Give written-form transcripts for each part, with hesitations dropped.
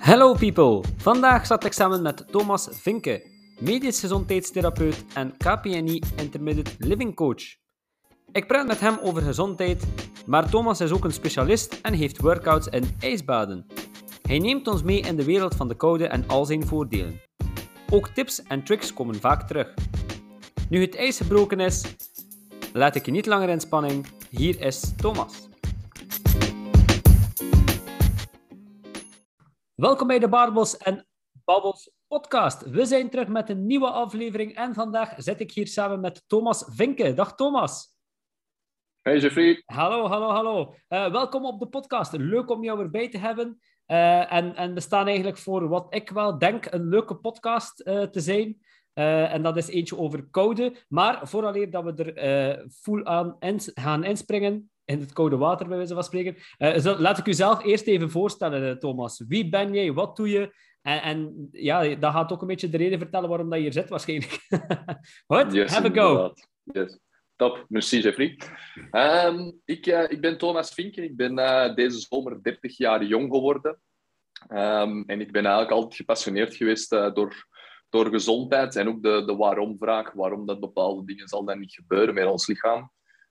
Hello people! Vandaag zat ik samen met Thomas Vinke, medisch gezondheidstherapeut en KPNI Intermittent Living Coach. Ik praat met hem over gezondheid, maar Thomas is ook een specialist en heeft workouts in ijsbaden. Hij neemt ons mee in de wereld van de koude en al zijn voordelen. Ook tips en tricks komen vaak terug. Nu het ijs gebroken is, laat ik je niet langer in spanning. Hier is Thomas. Welkom bij de Barbels en Babbels podcast. We zijn terug met een nieuwe aflevering en vandaag zit ik hier samen met Thomas Vinke. Dag Thomas. Hey Jeffrey. Hallo. Welkom op de podcast. Leuk om jou erbij te hebben. En we staan eigenlijk voor wat ik wel denk een leuke podcast te zijn. En dat is eentje over koude. Maar vooraleer dat we er full aan gaan inspringen, in het koude water, bij wijze van spreken. Laat ik u zelf eerst even voorstellen, Thomas. Wie ben jij? Wat doe je? En ja, dat gaat ook een beetje de reden vertellen waarom dat je hier zit, waarschijnlijk. Goed, yes, have a go. Yes. Top, merci Jeffrey. Ik ben Thomas Vinke. Ik ben deze zomer 30 jaar jong geworden. En ik ben eigenlijk altijd gepassioneerd geweest door gezondheid en ook de waarom-vraag. Waarom dat bepaalde dingen zal dan niet gebeuren met ons lichaam.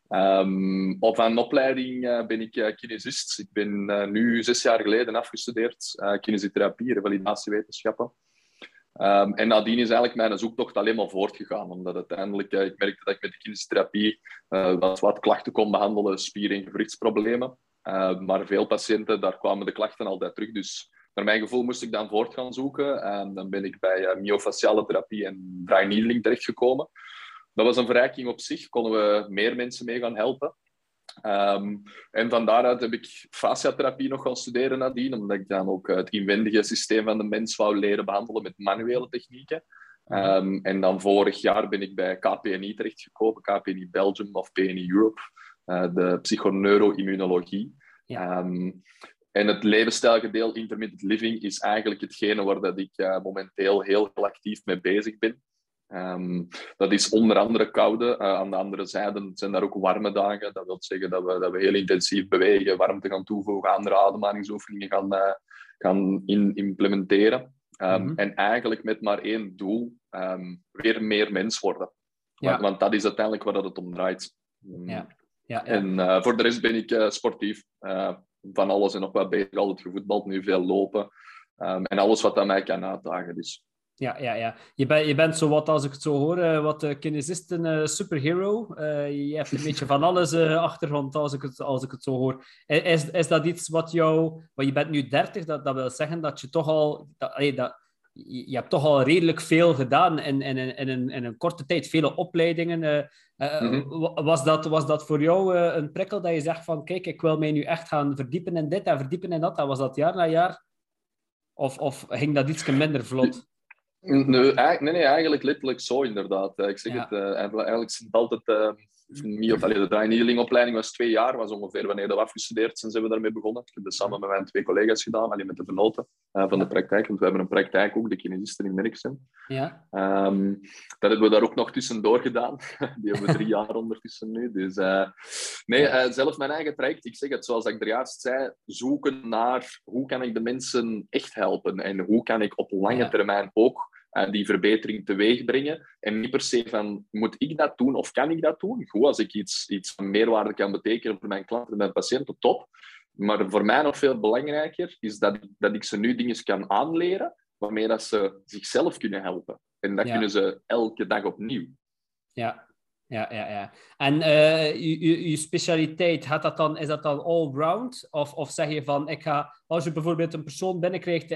Op een opleiding ben ik kinesist. Ik ben nu 6 jaar geleden afgestudeerd. Kinesiotherapie, revalidatiewetenschappen. En nadien is eigenlijk mijn zoektocht alleen maar voortgegaan. Omdat uiteindelijk ik merkte dat ik met de kinesiotherapie wat klachten kon behandelen, spier- en gewrichtsproblemen. Maar veel patiënten, daar kwamen de klachten altijd terug. Dus naar mijn gevoel moest ik dan voort gaan zoeken. Dan ben ik bij myofasciale therapie en dry needling terechtgekomen. Dat was een verrijking op zich. Konden we meer mensen mee gaan helpen. En van daaruit heb ik fasciatherapie nog gaan studeren nadien, omdat ik dan ook het inwendige systeem van de mens wou leren behandelen met manuele technieken. En dan vorig jaar ben ik bij KPNI terechtgekomen, KPNI Belgium of PNI Europe, de psychoneuroimmunologie. Ja. En het levensstijlgedeel intermittent living is eigenlijk hetgene waar dat ik momenteel heel actief mee bezig ben. Dat is onder andere koude. Aan de andere zijde zijn daar ook warme dagen. Dat wil zeggen dat we heel intensief bewegen, warmte gaan toevoegen, andere ademhalingsoefeningen gaan implementeren. En eigenlijk met maar één doel, weer meer mens worden. Ja. Want dat is uiteindelijk waar het om draait. Ja. En voor de rest ben ik sportief. Van alles en nog wat bezig. Altijd gevoetbald, nu veel lopen. En alles wat aan mij kan uitdagen. Dus. Ja. Je bent zo wat, als ik het zo hoor, wat kinesist een superhero. Je hebt een beetje van alles achtergrond, als ik het zo hoor. Is dat iets wat jou... Want je bent nu 30, dat wil zeggen dat je toch al... Je hebt toch al redelijk veel gedaan in een korte tijd. Vele opleidingen. Was dat voor jou een prikkel dat je zegt van... Kijk, ik wil mij nu echt gaan verdiepen in dit en verdiepen in dat. En was dat jaar na jaar? Of ging dat iets minder vlot? Nee, eigenlijk letterlijk zo, inderdaad. Ik zeg het, eigenlijk sinds altijd... de dry needling opleiding was 2 jaar, was ongeveer wanneer we afgestudeerd zijn we daarmee begonnen. Ik heb dat samen met mijn 2 collega's gedaan, alleen met de vernoten van de praktijk, want we hebben een praktijk ook, de kinesisten in Merksem. Ja. Dat hebben we daar ook nog tussendoor gedaan. Die hebben we 3 jaar ondertussen nu. Dus zelf mijn eigen traject, ik zeg het zoals ik er juist zei, zoeken naar hoe kan ik de mensen echt helpen en hoe kan ik op lange termijn ook die verbetering teweeg brengen. En niet per se van, moet ik dat doen of kan ik dat doen? Goed, als ik iets van meerwaarde kan betekenen voor mijn klanten en mijn patiënten, top. Maar voor mij nog veel belangrijker is dat ik ze nu dingen kan aanleren waarmee dat ze zichzelf kunnen helpen. En dat kunnen ze elke dag opnieuw. Ja. En je specialiteit, is dat dan all-round? Of zeg je van, als je bijvoorbeeld een persoon binnenkrijgt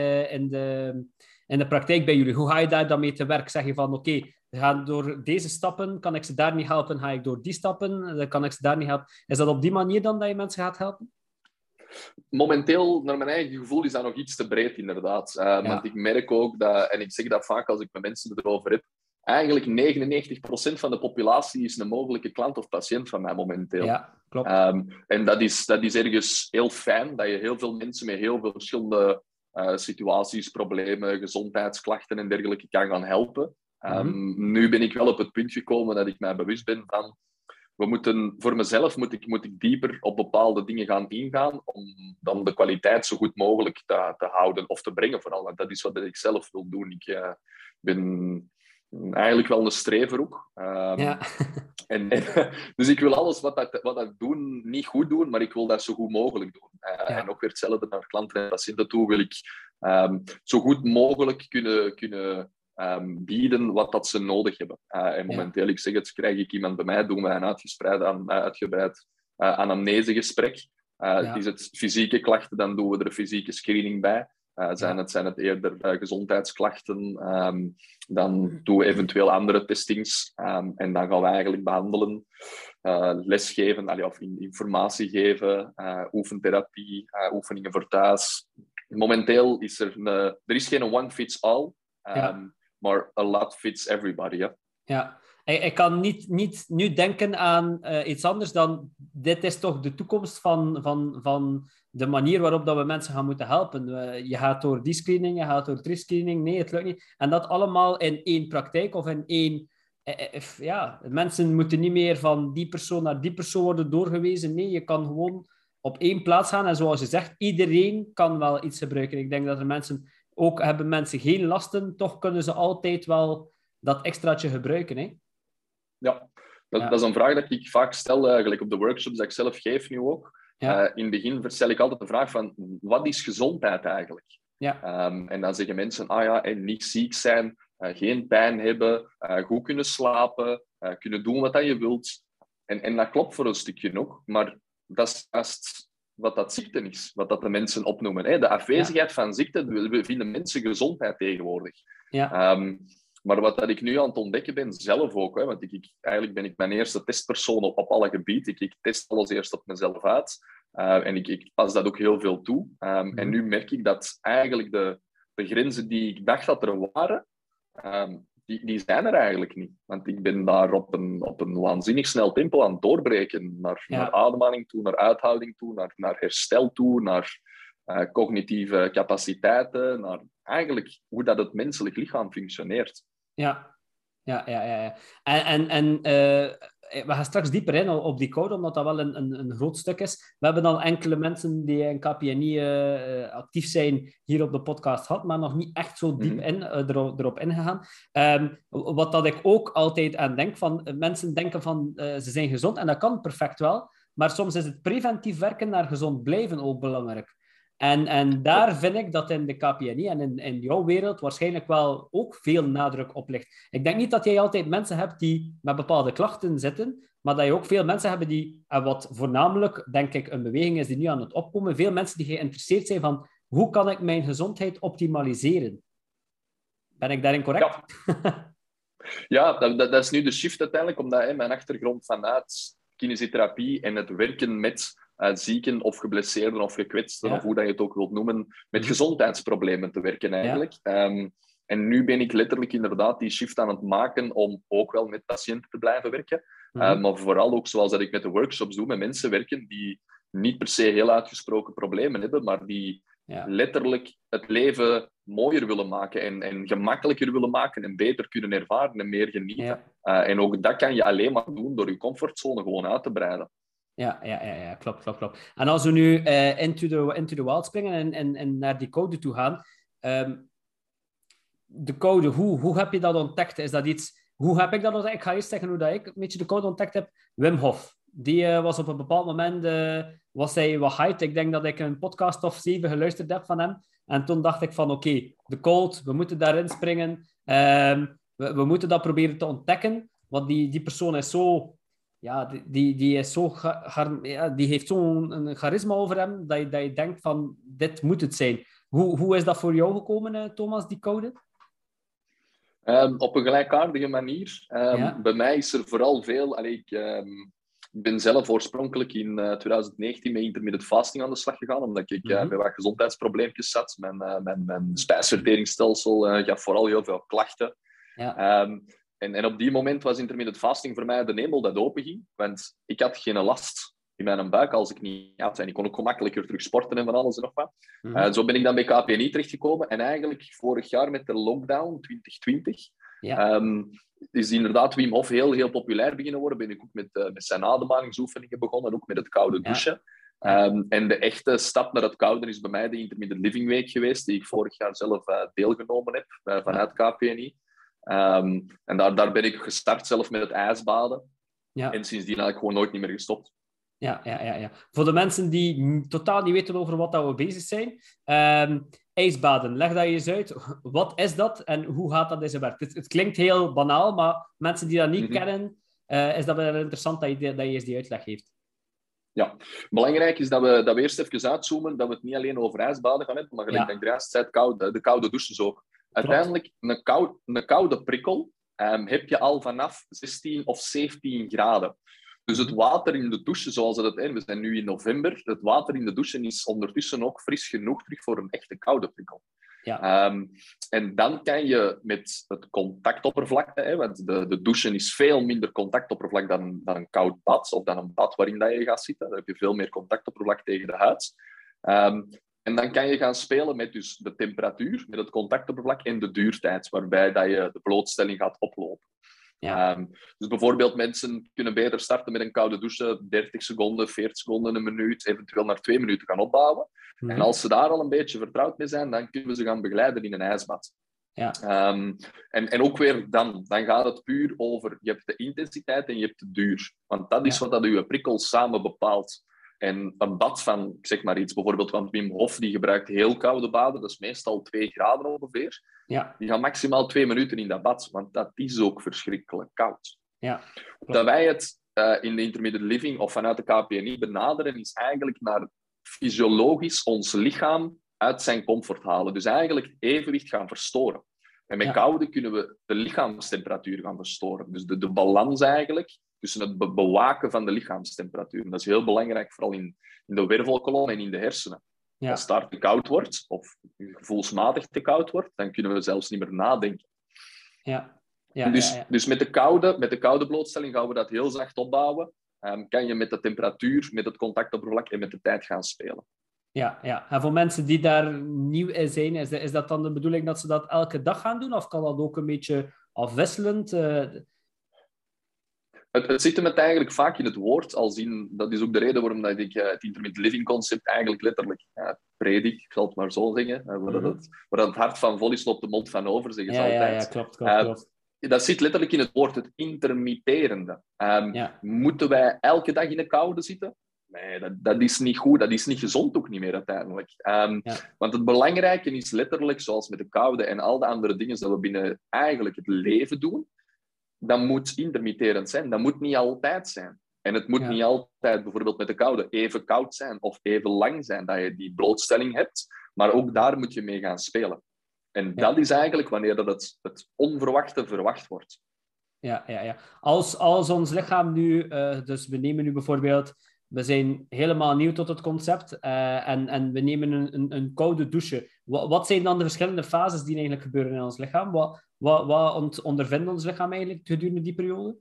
in de praktijk bij jullie, hoe ga je daar dan mee te werk? Zeg je van, oké, we gaan door deze stappen, kan ik ze daar niet helpen? Ga ik door die stappen, dan kan ik ze daar niet helpen? Is dat op die manier dan dat je mensen gaat helpen? Momenteel, naar mijn eigen gevoel, is dat nog iets te breed, inderdaad. Want ik merk ook dat, en ik zeg dat vaak als ik met mensen erover heb, eigenlijk 99% van de populatie is een mogelijke klant of patiënt van mij momenteel. Ja, klopt. En dat is ergens heel fijn, dat je heel veel mensen met heel veel verschillende situaties, problemen, gezondheidsklachten en dergelijke kan gaan helpen. Nu ben ik wel op het punt gekomen dat ik mij bewust ben van voor mezelf moet ik dieper op bepaalde dingen gaan ingaan om dan de kwaliteit zo goed mogelijk te houden of te brengen vooral. Want dat is wat ik zelf wil doen. Ik ben eigenlijk wel een strever ook. Ja. Dus ik wil alles wat ik doe niet goed doen, maar ik wil dat zo goed mogelijk doen. Ja. En ook weer hetzelfde naar klanten en patiënten toe wil ik zo goed mogelijk kunnen bieden wat dat ze nodig hebben. En momenteel, ik zeg het, krijg ik iemand bij mij, doen we een uitgebreid anamnesegesprek. Is het fysieke klachten, dan doen we er een fysieke screening bij. Zijn het eerder gezondheidsklachten, dan doen we eventueel andere testings en dan gaan we eigenlijk behandelen, lesgeven, of informatie geven, oefentherapie, oefeningen voor thuis. Momenteel is er is geen one fits all, maar a lot fits everybody. Ja. Ja. Ik kan niet nu denken aan iets anders dan dit is toch de toekomst van de manier waarop dat we mensen gaan moeten helpen. Je gaat door die screening, je gaat door die screening. Nee, het lukt niet. En dat allemaal in één praktijk of in één... mensen moeten niet meer van die persoon naar die persoon worden doorgewezen. Nee, je kan gewoon op één plaats gaan. En zoals je zegt, iedereen kan wel iets gebruiken. Ik denk dat er hebben mensen geen lasten, toch kunnen ze altijd wel dat extraatje gebruiken, hè? Ja, dat is een vraag dat ik vaak stel, eigenlijk op de workshops dat ik zelf geef nu ook. Ja. In het begin stel ik altijd de vraag van, wat is gezondheid eigenlijk? Ja. En dan zeggen mensen, niet ziek zijn, geen pijn hebben, goed kunnen slapen, kunnen doen wat je wilt. En dat klopt voor een stukje ook, maar dat is juist wat dat ziekte is, wat dat de mensen opnoemen. Hè? De afwezigheid van ziekte, we vinden mensen gezondheid tegenwoordig. Ja. Maar wat dat ik nu aan het ontdekken ben, zelf ook, want eigenlijk ben ik mijn eerste testpersoon op alle gebieden. Ik test alles eerst op mezelf uit. En ik pas dat ook heel veel toe. En nu merk ik dat eigenlijk de grenzen die ik dacht dat er waren, die zijn er eigenlijk niet. Want ik ben daar op een waanzinnig snel tempo aan het doorbreken. Naar ademhaling toe, naar uithouding toe, naar herstel toe, naar cognitieve capaciteiten, naar eigenlijk hoe dat het menselijk lichaam functioneert. Ja. En we gaan straks dieper in op die code, omdat dat wel een groot stuk is. We hebben al enkele mensen die in KPNI actief zijn hier op de podcast gehad, maar nog niet echt zo diep erop ingegaan. Wat dat ik ook altijd aan denk, van mensen denken van ze zijn gezond, en dat kan perfect wel, maar soms is het preventief werken naar gezond blijven ook belangrijk. En daar vind ik dat in de KPNI en in jouw wereld waarschijnlijk wel ook veel nadruk op ligt. Ik denk niet dat jij altijd mensen hebt die met bepaalde klachten zitten, maar dat je ook veel mensen hebt die, en wat voornamelijk, denk ik, een beweging is die nu aan het opkomen, veel mensen die geïnteresseerd zijn van hoe kan ik mijn gezondheid optimaliseren? Ben ik daarin correct? Ja, dat is nu de shift uiteindelijk, omdat mijn achtergrond vanuit kinesiotherapie en het werken met zieken of geblesseerden of gekwetsten, of hoe dat je het ook wilt noemen, met gezondheidsproblemen te werken eigenlijk. En nu ben ik letterlijk inderdaad die shift aan het maken om ook wel met patiënten te blijven werken. Maar vooral ook, zoals dat ik met de workshops doe, met mensen werken die niet per se heel uitgesproken problemen hebben, maar die letterlijk het leven mooier willen maken en gemakkelijker willen maken en beter kunnen ervaren en meer genieten. En ook dat kan je alleen maar doen door je comfortzone gewoon uit te breiden. Ja, klopt. En als we nu into the wild springen en naar die code toe gaan, de code, hoe heb je dat ontdekt? Is dat iets... Hoe heb ik dat ontdekt? Ik ga eerst zeggen hoe dat ik een beetje de code ontdekt heb. Wim Hof. Die was op een bepaald moment was hij wat hyped. Ik denk dat ik een podcast of 7 geluisterd heb van hem. En toen dacht ik van oké, de code, we moeten daarin springen. We moeten dat proberen te ontdekken. Want die persoon is zo... Ja, die is zo... die heeft zo'n charisma over hem, dat je denkt van, dit moet het zijn. Hoe is dat voor jou gekomen, Thomas, die code? Op een gelijkaardige manier. Bij mij is er vooral veel... Ik ben zelf oorspronkelijk in 2019 met intermittent fasting aan de slag gegaan, omdat ik met wat gezondheidsprobleempjes zat. Mijn spijsverteringsstelsel gaf vooral heel veel klachten. En op die moment was intermittent fasting voor mij de hemel dat openging, want ik had geen last in mijn buik als ik niet had. En ik kon ook gemakkelijker terug sporten en van alles en nog wat. Zo ben ik dan bij KPNI terechtgekomen. En eigenlijk vorig jaar met de lockdown 2020 Ja. Is inderdaad Wim Hof heel populair beginnen worden. Ben ik ook met zijn ademhalingsoefeningen begonnen, ook met het koude douchen. Ja. En de echte stap naar het koude is bij mij de Intermittent Living Week geweest, die ik vorig jaar zelf deelgenomen heb vanuit KPNI. En daar ben ik gestart zelf met het ijsbaden. Ja. En sindsdien eigenlijk gewoon nooit niet meer gestopt. Ja. Voor de mensen die totaal niet weten over wat dat we bezig zijn. IJsbaden, leg dat eens uit. Wat is dat en hoe gaat dat in zijn werk? Het klinkt heel banaal, maar mensen die dat niet kennen, is dat wel interessant dat je eens die uitleg geeft. Ja, belangrijk is dat we eerst even uitzoomen, dat we het niet alleen over ijsbaden gaan hebben, maar gelijk dat ik juist zei, de koude douches ook. Uiteindelijk, een koude prikkel heb je al vanaf 16 of 17 graden. Dus het water in de douche, zoals het is, we zijn nu in november, het water in de douche is ondertussen ook fris genoeg terug voor een echte koude prikkel. Ja. En dan kan je met het contactoppervlakte, want de douchen is veel minder contactoppervlak dan een koud bad of dan een bad waarin dat je gaat zitten. Dan heb je veel meer contactoppervlak tegen de huid. En dan kan je gaan spelen met dus de temperatuur, met het contactoppervlak en de duurtijd, waarbij dat je de blootstelling gaat oplopen. Ja. Dus bijvoorbeeld mensen kunnen beter starten met een koude douche, 30 seconden, 40 seconden, een minuut, eventueel naar 2 minuten gaan opbouwen. En als ze daar al een beetje vertrouwd mee zijn, dan kunnen we ze gaan begeleiden in een ijsbad. Ja. En ook weer dan gaat het puur over, je hebt de intensiteit en je hebt de duur. Want dat is wat dat je prikkel samen bepaalt. En een bad van, ik zeg maar iets, bijvoorbeeld van Wim Hof, die gebruikt heel koude baden, dat is meestal 2 graden ongeveer. Ja. Die gaan maximaal 2 minuten in dat bad, want dat is ook verschrikkelijk koud. Ja. Dat wij het in de Intermittent Living of vanuit de KPNI benaderen, is eigenlijk naar fysiologisch ons lichaam uit zijn comfort halen. Dus eigenlijk het evenwicht gaan verstoren. En met koude kunnen we de lichaamstemperatuur gaan verstoren. Dus de balans eigenlijk tussen het bewaken van de lichaamstemperatuur. En dat is heel belangrijk, vooral in de wervelkolom en in de hersenen. Ja. Als het daar te koud wordt, of gevoelsmatig te koud wordt, dan kunnen we zelfs niet meer nadenken. Ja. Dus met de koude blootstelling gaan we dat heel zacht opbouwen. Kan je met de temperatuur, met het contactoppervlak en met de tijd gaan spelen. Ja. En voor mensen die daar nieuw in zijn, is dat dan de bedoeling dat ze dat elke dag gaan doen? Of kan dat ook een beetje afwisselend? Het zit hem eigenlijk vaak in het woord. Dat is ook de reden waarom dat ik het Intermittent Living concept eigenlijk letterlijk predik, ik zal het maar zo zeggen. Waar het hart van vol is, loopt de mond van over, zeggen ze altijd. Ja, klopt. Dat zit letterlijk in het woord, het intermitterende. Moeten wij elke dag in de koude zitten? Nee, dat is niet goed. Dat is niet gezond ook niet meer uiteindelijk. Want het belangrijke is letterlijk, zoals met de koude en al de andere dingen dat we binnen eigenlijk het leven doen, dat moet intermitterend zijn. Dat moet niet altijd zijn. En het moet niet altijd, bijvoorbeeld met de koude, even koud zijn of even lang zijn dat je die blootstelling hebt. Maar ook daar moet je mee gaan spelen. En dat is eigenlijk wanneer dat het onverwachte verwacht wordt. Ja. Als ons lichaam nu... dus we nemen nu bijvoorbeeld... We zijn helemaal nieuw tot het concept en we nemen een koude douche. Wat zijn dan de verschillende fases die eigenlijk gebeuren in ons lichaam? Wat ondervindt ons lichaam eigenlijk gedurende die periode?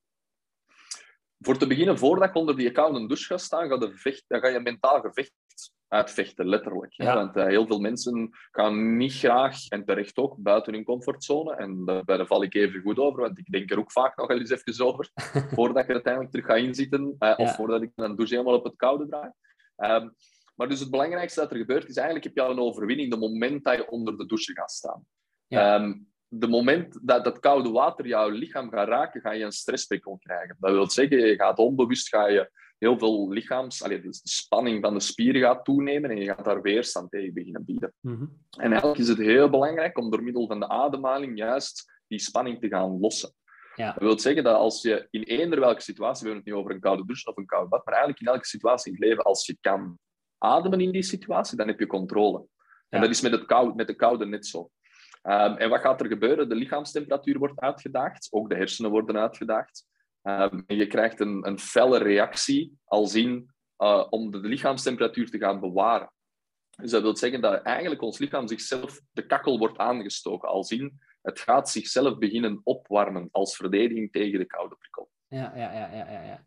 Voor te beginnen, voordat je onder die koude douche gaat staan, ga je mentaal gevecht uitvechten, letterlijk. Ja. Want heel veel mensen gaan niet graag, en terecht ook, buiten hun comfortzone. En daar val ik even goed over, want ik denk er ook vaak nog wel eens even over, voordat je uiteindelijk terug gaat inzitten, of voordat ik een douche helemaal op het koude draai. Maar dus het belangrijkste dat er gebeurt, is eigenlijk heb je al een overwinning de moment dat je onder de douche gaat staan. Ja. De moment dat dat koude water jouw lichaam gaat raken, ga je een stressprikkel krijgen. Dat wil zeggen, je gaat onbewust heel veel de spanning van de spieren gaat toenemen en je gaat daar weerstand tegen beginnen bieden. Mm-hmm. En eigenlijk is het heel belangrijk om door middel van de ademhaling juist die spanning te gaan lossen. Ja. Dat wil zeggen dat als je in eender welke situatie, we hebben het niet over een koude douche of een koud bad, maar eigenlijk in elke situatie in het leven, als je kan ademen in die situatie, dan heb je controle. Ja. En dat is met de koude net zo. En wat gaat er gebeuren? De lichaamstemperatuur wordt uitgedaagd, ook de hersenen worden uitgedaagd. En je krijgt een felle reactie om de lichaamstemperatuur te gaan bewaren. Dus dat wil zeggen dat eigenlijk ons lichaam zichzelf de kakkel wordt aangestoken. Het gaat zichzelf beginnen opwarmen als verdediging tegen de koude prikkel. Ja.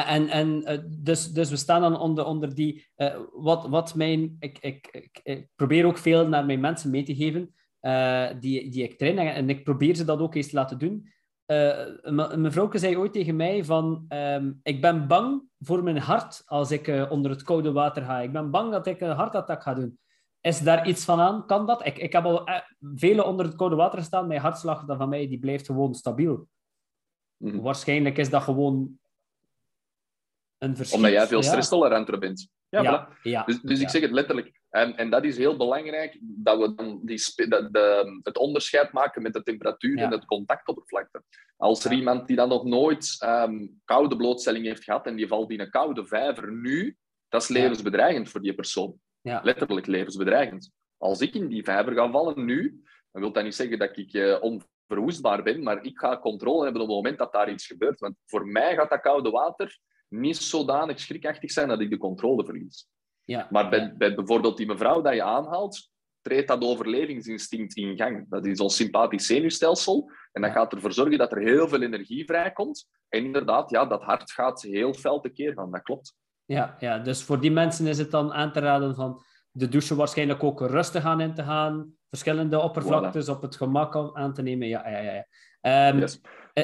Dus we staan dan onder die... Ik probeer ook veel naar mijn mensen mee te geven. die ik train. En ik probeer ze dat ook eens te laten doen. Mijn vrouwke zei ooit tegen mij van... ik ben bang voor mijn hart als ik onder het koude water ga. Ik ben bang dat ik een hartattack ga doen. Is daar iets van aan? Kan dat? Ik heb al vele onder het koude water gestaan. Mijn hartslag dan van mij die blijft gewoon stabiel. Mhm. Waarschijnlijk is dat gewoon een verschil. Omdat jij veel stresstoleranter bent. Ja, Voilà. ja, Dus ik zeg het letterlijk. En dat is heel belangrijk, dat we dan het onderscheid maken met de temperatuur en het contactoppervlakte. Als er iemand die dan nog nooit koude blootstelling heeft gehad en die valt in een koude vijver nu, dat is levensbedreigend voor die persoon. Ja. Letterlijk levensbedreigend. Als ik in die vijver ga vallen nu, dan wil dat niet zeggen dat ik onverwoestbaar ben, maar ik ga controle hebben op het moment dat daar iets gebeurt. Want voor mij gaat dat koude water niet zodanig schrikachtig zijn dat ik de controle verlies. Ja. Maar bij bijvoorbeeld die mevrouw dat je aanhaalt, treedt dat overlevingsinstinct in gang. Dat is ons sympathisch zenuwstelsel. En dat gaat ervoor zorgen dat er heel veel energie vrijkomt. En inderdaad, dat hart gaat heel fel tekeer gaan. Dat klopt. Ja, dus voor die mensen is het dan aan te raden van de douche waarschijnlijk ook rustig aan in te gaan. Verschillende oppervlaktes op het gemak aan te nemen. Ja. Yes.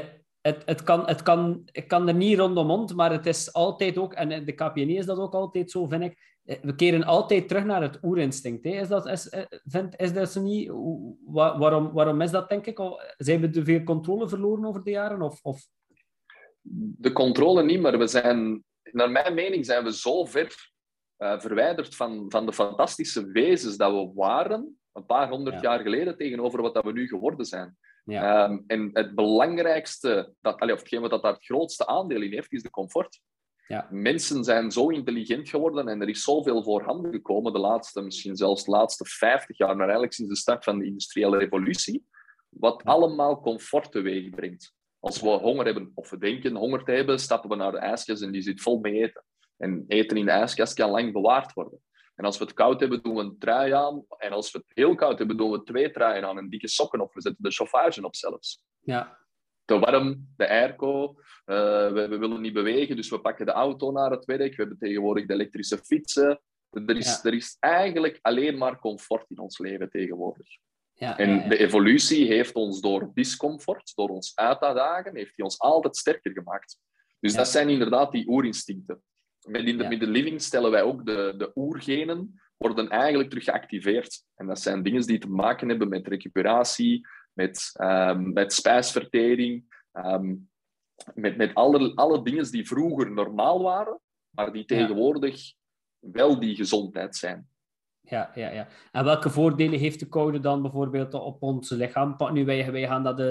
Ik kan er niet rondom, maar het is altijd ook, en de KPNI is dat ook altijd zo, vind ik. We keren altijd terug naar het oerinstinct. Hè. Is dat zo niet? Waarom is dat, denk ik? Zijn we te veel controle verloren over de jaren? Of? De controle niet, maar naar mijn mening zijn we zo ver verwijderd van de fantastische wezens dat we waren een paar honderd jaar geleden tegenover wat dat we nu geworden zijn. Ja. En het belangrijkste, of hetgeen wat daar het grootste aandeel in heeft, is de comfort. Ja. Mensen zijn zo intelligent geworden en er is zoveel voorhanden gekomen misschien zelfs de laatste 50 jaar, maar eigenlijk sinds de start van de industriële revolutie, wat allemaal comfort teweeg brengt. Als we honger hebben, of we denken honger te hebben, stappen we naar de ijskast en die zit vol met eten. En eten in de ijskast kan lang bewaard worden. En als we het koud hebben, doen we een trui aan. En als we het heel koud hebben, doen we 2 truien aan en dikke sokken op. We zetten de chauffage op zelfs. Ja. Te warm, de airco. We willen niet bewegen, dus we pakken de auto naar het werk. We hebben tegenwoordig de elektrische fietsen. Er is eigenlijk alleen maar comfort in ons leven tegenwoordig. De evolutie heeft ons door discomfort, door ons uit te dagen, heeft die ons altijd sterker gemaakt. Dus dat zijn inderdaad die oerinstincten. Met intermittent living stellen wij ook de oergenen worden eigenlijk terug geactiveerd. En dat zijn dingen die te maken hebben met recuperatie, met spijsvertering, met alle dingen die vroeger normaal waren, maar die tegenwoordig wel die gezondheid zijn. Ja. En welke voordelen heeft de koude dan bijvoorbeeld op ons lichaam? Nu, wij gaan dat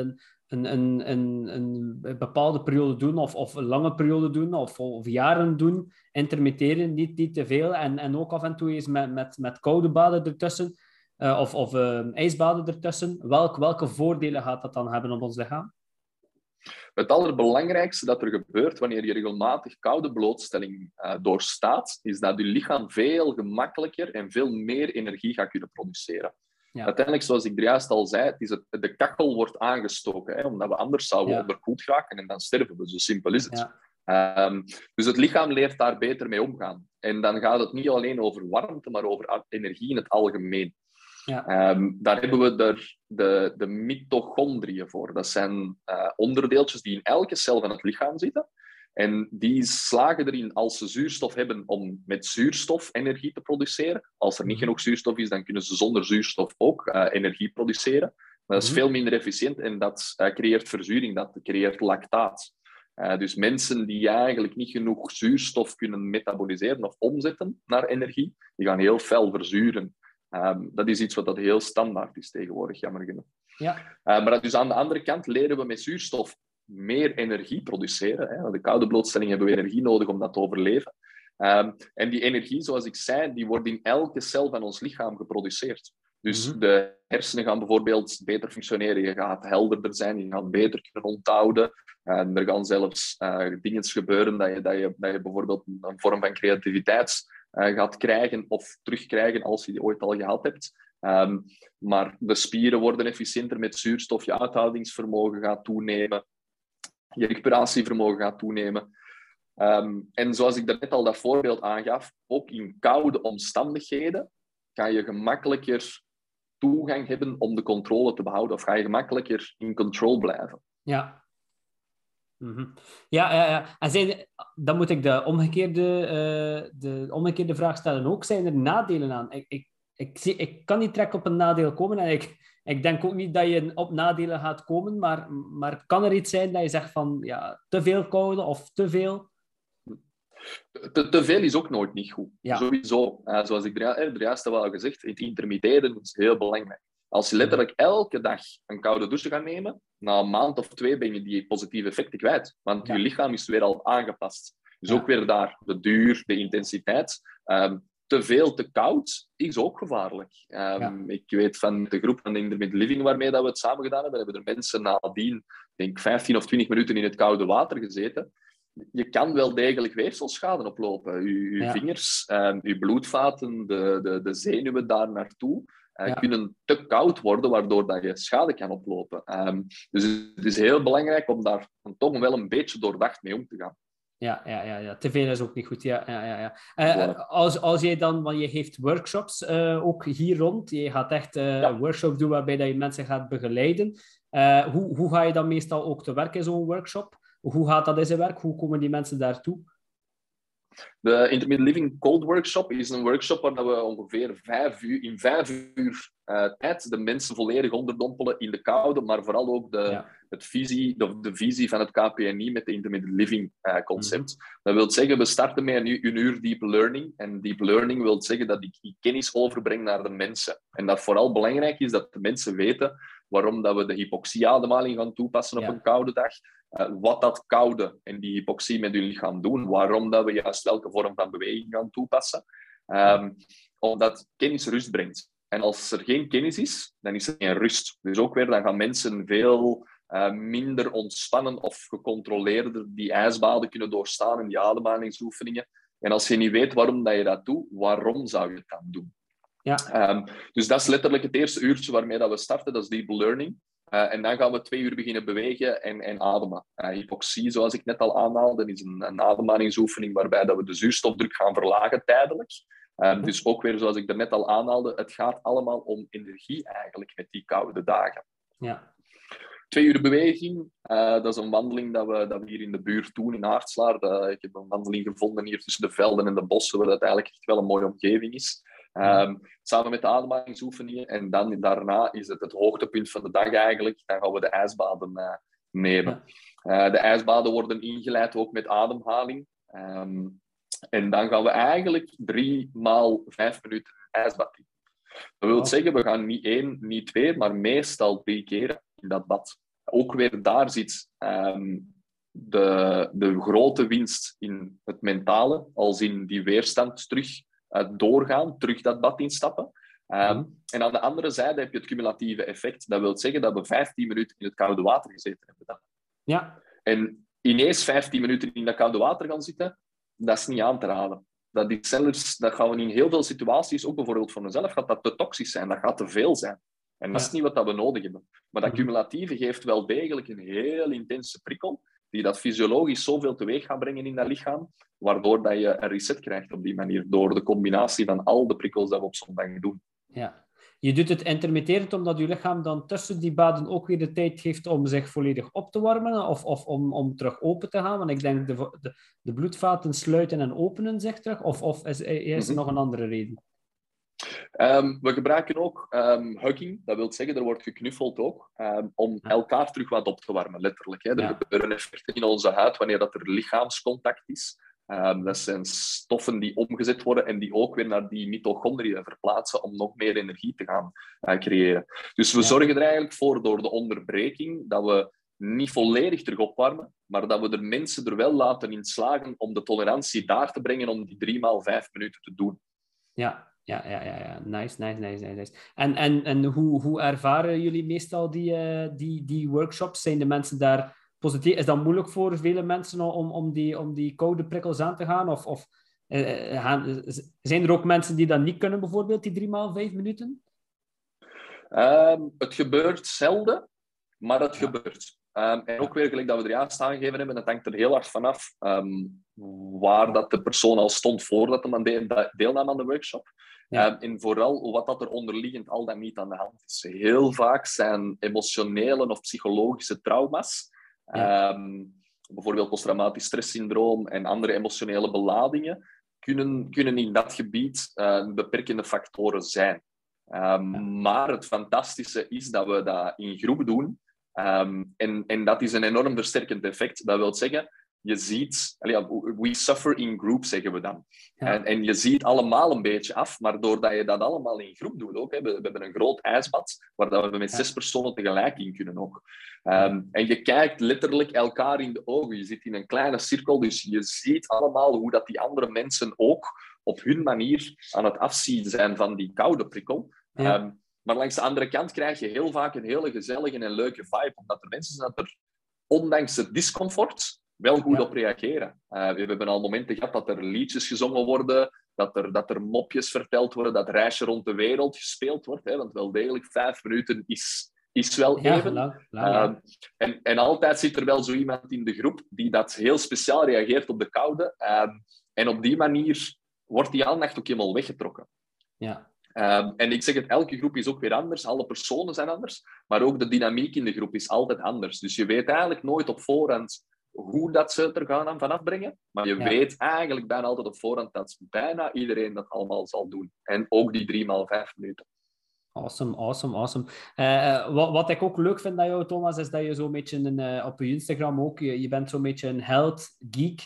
een bepaalde periode doen, of een lange periode doen, of jaren doen, intermitteren, niet te veel. En ook af en toe eens met koude baden ertussen, of ijsbaden ertussen. Welke voordelen gaat dat dan hebben op ons lichaam? Het allerbelangrijkste dat er gebeurt wanneer je regelmatig koude blootstelling doorstaat, is dat je lichaam veel gemakkelijker en veel meer energie gaat kunnen produceren. Ja. Uiteindelijk, zoals ik er juist al zei, de kachel wordt aangestoken, omdat we anders zouden onderkoeld raken en dan sterven we. Zo simpel is het. Ja. Dus het lichaam leert daar beter mee omgaan. En dan gaat het niet alleen over warmte, maar over energie in het algemeen. Ja. Daar hebben we de mitochondriën voor. Dat zijn onderdeeltjes die in elke cel van het lichaam zitten. En die slagen erin, als ze zuurstof hebben, om met zuurstof energie te produceren. Als er niet genoeg zuurstof is, dan kunnen ze zonder zuurstof ook energie produceren. Maar dat is veel minder efficiënt en dat creëert verzuring, dat creëert lactaat. Dus mensen die eigenlijk niet genoeg zuurstof kunnen metaboliseren of omzetten naar energie, die gaan heel fel verzuren. Dat is iets wat heel standaard is tegenwoordig, jammer genoeg. Ja. Maar dus aan de andere kant leren we met zuurstof meer energie produceren. Hè. De koude blootstelling hebben we energie nodig om dat te overleven. En die energie, zoals ik zei, die wordt in elke cel van ons lichaam geproduceerd. Dus de hersenen gaan bijvoorbeeld beter functioneren. Je gaat helderder zijn, je gaat beter kunnen onthouden. Er gaan zelfs dingen gebeuren dat je bijvoorbeeld een vorm van creativiteit gaat krijgen of terugkrijgen als je die ooit al gehad hebt. Maar de spieren worden efficiënter met zuurstof, je uithoudingsvermogen gaat toenemen, je recuperatievermogen gaat toenemen. En zoals ik daarnet al dat voorbeeld aangaf, ook in koude omstandigheden kan je gemakkelijker toegang hebben om de controle te behouden? Of ga je gemakkelijker in control blijven? Ja. Ja. En dan moet ik de omgekeerde vraag stellen ook. Zijn er nadelen aan? Ik kan niet direct op een nadeel komen. En ik denk ook niet dat je op nadelen gaat komen. Maar kan er iets zijn dat je zegt van ja, te veel koude of te veel? Te veel is ook nooit niet goed. Ja. Sowieso. Zoals ik er juist al al gezegd, het intermitteren is heel belangrijk. Als je letterlijk elke dag een koude douche gaat nemen, na een maand of 2 ben je die positieve effecten kwijt. Want je lichaam is weer al aangepast. Dus ook weer daar, de duur, de intensiteit. Te veel te koud is ook gevaarlijk. Ik weet van de groep van Intermittent Living waarmee dat we het samen gedaan hebben, hebben er mensen nadien, denk 15 of 20 minuten in het koude water gezeten. Je kan wel degelijk weefselschade oplopen. Je vingers, je bloedvaten, de zenuwen daar naartoe kunnen te koud worden, waardoor dat je schade kan oplopen. Dus het is heel belangrijk om daar toch wel een beetje doordacht mee om te gaan. Ja. Te veel is ook niet goed. Ja. Voilà. Als jij dan, want je geeft workshops ook hier rond. Je gaat echt workshops doen waarbij dat je mensen gaat begeleiden. Hoe ga je dan meestal ook te werk in zo'n workshop? Hoe gaat dat in zijn werk? Hoe komen die mensen daartoe? De Intermittent Living Cold Workshop is een workshop waar we ongeveer 5 uur tijd de mensen volledig onderdompelen in de koude, maar vooral ook de visie van het KPNI met de Intermittent Living concept. Dat wil zeggen, we starten met een uur deep learning. En deep learning wil zeggen dat ik die kennis overbreng naar de mensen. En dat vooral belangrijk is dat de mensen weten waarom dat we de hypoxie-ademhaling gaan toepassen op een koude dag. Wat dat koude en die hypoxie met je lichaam doen. Waarom dat we juist welke vorm van beweging gaan toepassen. Omdat kennis rust brengt. En als er geen kennis is, dan is er geen rust. Dus ook weer, dan gaan mensen veel minder ontspannen of gecontroleerder die ijsbaden kunnen doorstaan en die ademhalingsoefeningen. En als je niet weet waarom dat je dat doet, waarom zou je het dan doen? Ja. Dus dat is letterlijk het eerste uurtje waarmee dat we starten, dat is deep learning. En dan gaan we 2 uur beginnen bewegen en ademen. Hypoxie, zoals ik net al aanhaalde, is een ademhalingsoefening waarbij dat we de zuurstofdruk gaan verlagen tijdelijk. Dus ook weer, zoals ik er net al aanhaalde, het gaat allemaal om energie eigenlijk met die koude dagen. Ja. 2 uur beweging, dat is een wandeling dat we hier in de buurt doen, in Aartslaar. Ik heb een wandeling gevonden hier tussen de velden en de bossen, waar dat eigenlijk echt wel een mooie omgeving is. Samen met de ademhalingsoefeningen. En dan daarna is het hoogtepunt van de dag eigenlijk. Dan gaan we de ijsbaden nemen. De ijsbaden worden ingeleid ook met ademhaling. En dan gaan we eigenlijk 3 maal 5 minuten ijsbad in. Dat wil zeggen, we gaan niet 1, niet 2, maar meestal 3 keer in dat bad. Ook weer daar zit de grote winst in het mentale, als in die weerstand terug doorgaan, terug dat bad instappen. En aan de andere zijde heb je het cumulatieve effect. Dat wil zeggen dat we 15 minuten in het koude water gezeten hebben. Dan. Ja. En ineens 15 minuten in dat koude water gaan zitten, dat is niet aan te raden. Dat gaan we in heel veel situaties, ook bijvoorbeeld voor mezelf, gaat dat te toxisch zijn, dat gaat te veel zijn. En dat is niet wat we nodig hebben. Maar dat cumulatieve geeft wel degelijk een heel intense prikkel, die dat fysiologisch zoveel teweeg gaat brengen in dat lichaam, waardoor dat je een reset krijgt op die manier, door de combinatie van al de prikkels dat we op zo'n dag doen. Ja. Je doet het intermitterend omdat je lichaam dan tussen die baden ook weer de tijd heeft om zich volledig op te warmen of om terug open te gaan. Want ik denk de bloedvaten sluiten en openen zich terug. Of is er nog een andere reden? We gebruiken ook hugging. Dat wil zeggen, er wordt geknuffeld ook. Om elkaar terug wat op te warmen, letterlijk. Hè. Er gebeuren effecten in onze huid wanneer dat er lichaamscontact is. Dat zijn stoffen die omgezet worden en die ook weer naar die mitochondriën verplaatsen om nog meer energie te gaan creëren. Dus we zorgen er eigenlijk voor, door de onderbreking, dat we niet volledig terug opwarmen, maar dat we de mensen er wel laten in slagen om de tolerantie daar te brengen om die 3 maal 5 minuten te doen. Ja. Nice. En hoe ervaren jullie meestal die workshops? Zijn de mensen daar positief? Is dat moeilijk voor vele mensen om die koude prikkels aan te gaan? Of zijn er ook mensen die dat niet kunnen, bijvoorbeeld, die 3 maal 5 minuten? Het gebeurt zelden, maar het gebeurt. En ook weer, gelijk dat we er juist aangegeven hebben, dat hangt er heel hard vanaf. waar dat de persoon al stond voordat hij deelnam aan de workshop. Ja. En vooral wat dat er onderliggend al dan niet aan de hand is. Heel vaak zijn emotionele of psychologische trauma's, bijvoorbeeld posttraumatisch stresssyndroom en andere emotionele beladingen, kunnen in dat gebied beperkende factoren zijn. Maar het fantastische is dat we dat in groep doen. En dat is een enorm versterkend effect. Dat wil zeggen, je ziet... we suffer in group, zeggen we dan. Ja. En je ziet allemaal een beetje af, maar doordat je dat allemaal in groep doet ook... We hebben een groot ijsbad, waar dat we met 6 personen tegelijk in kunnen ook. En je kijkt letterlijk elkaar in de ogen. Je zit in een kleine cirkel, dus je ziet allemaal hoe dat die andere mensen ook op hun manier aan het afzien zijn van die koude prikkel. Ja. Maar langs de andere kant krijg je heel vaak een hele gezellige en leuke vibe, omdat er mensen zijn dat er, ondanks het discomfort, wel goed op reageren. We hebben al momenten gehad dat er liedjes gezongen worden, dat er mopjes verteld worden, dat Reisje rond de wereld gespeeld wordt, hè, want wel degelijk 5 minuten is wel even. Lang. En altijd zit er wel zo iemand in de groep die dat heel speciaal reageert op de koude. En op die manier wordt die aandacht ook helemaal weggetrokken. Ja. En ik zeg het, elke groep is ook weer anders. Alle personen zijn anders. Maar ook de dynamiek in de groep is altijd anders. Dus je weet eigenlijk nooit op voorhand hoe dat ze het er gaan vanaf brengen. Maar je weet eigenlijk bijna altijd op voorhand dat bijna iedereen dat allemaal zal doen. En ook die 3 x 5 minuten. Awesome. Wat ik ook leuk vind aan jou, Thomas, is dat je zo'n beetje op je Instagram ook... Je bent zo'n beetje een health geek.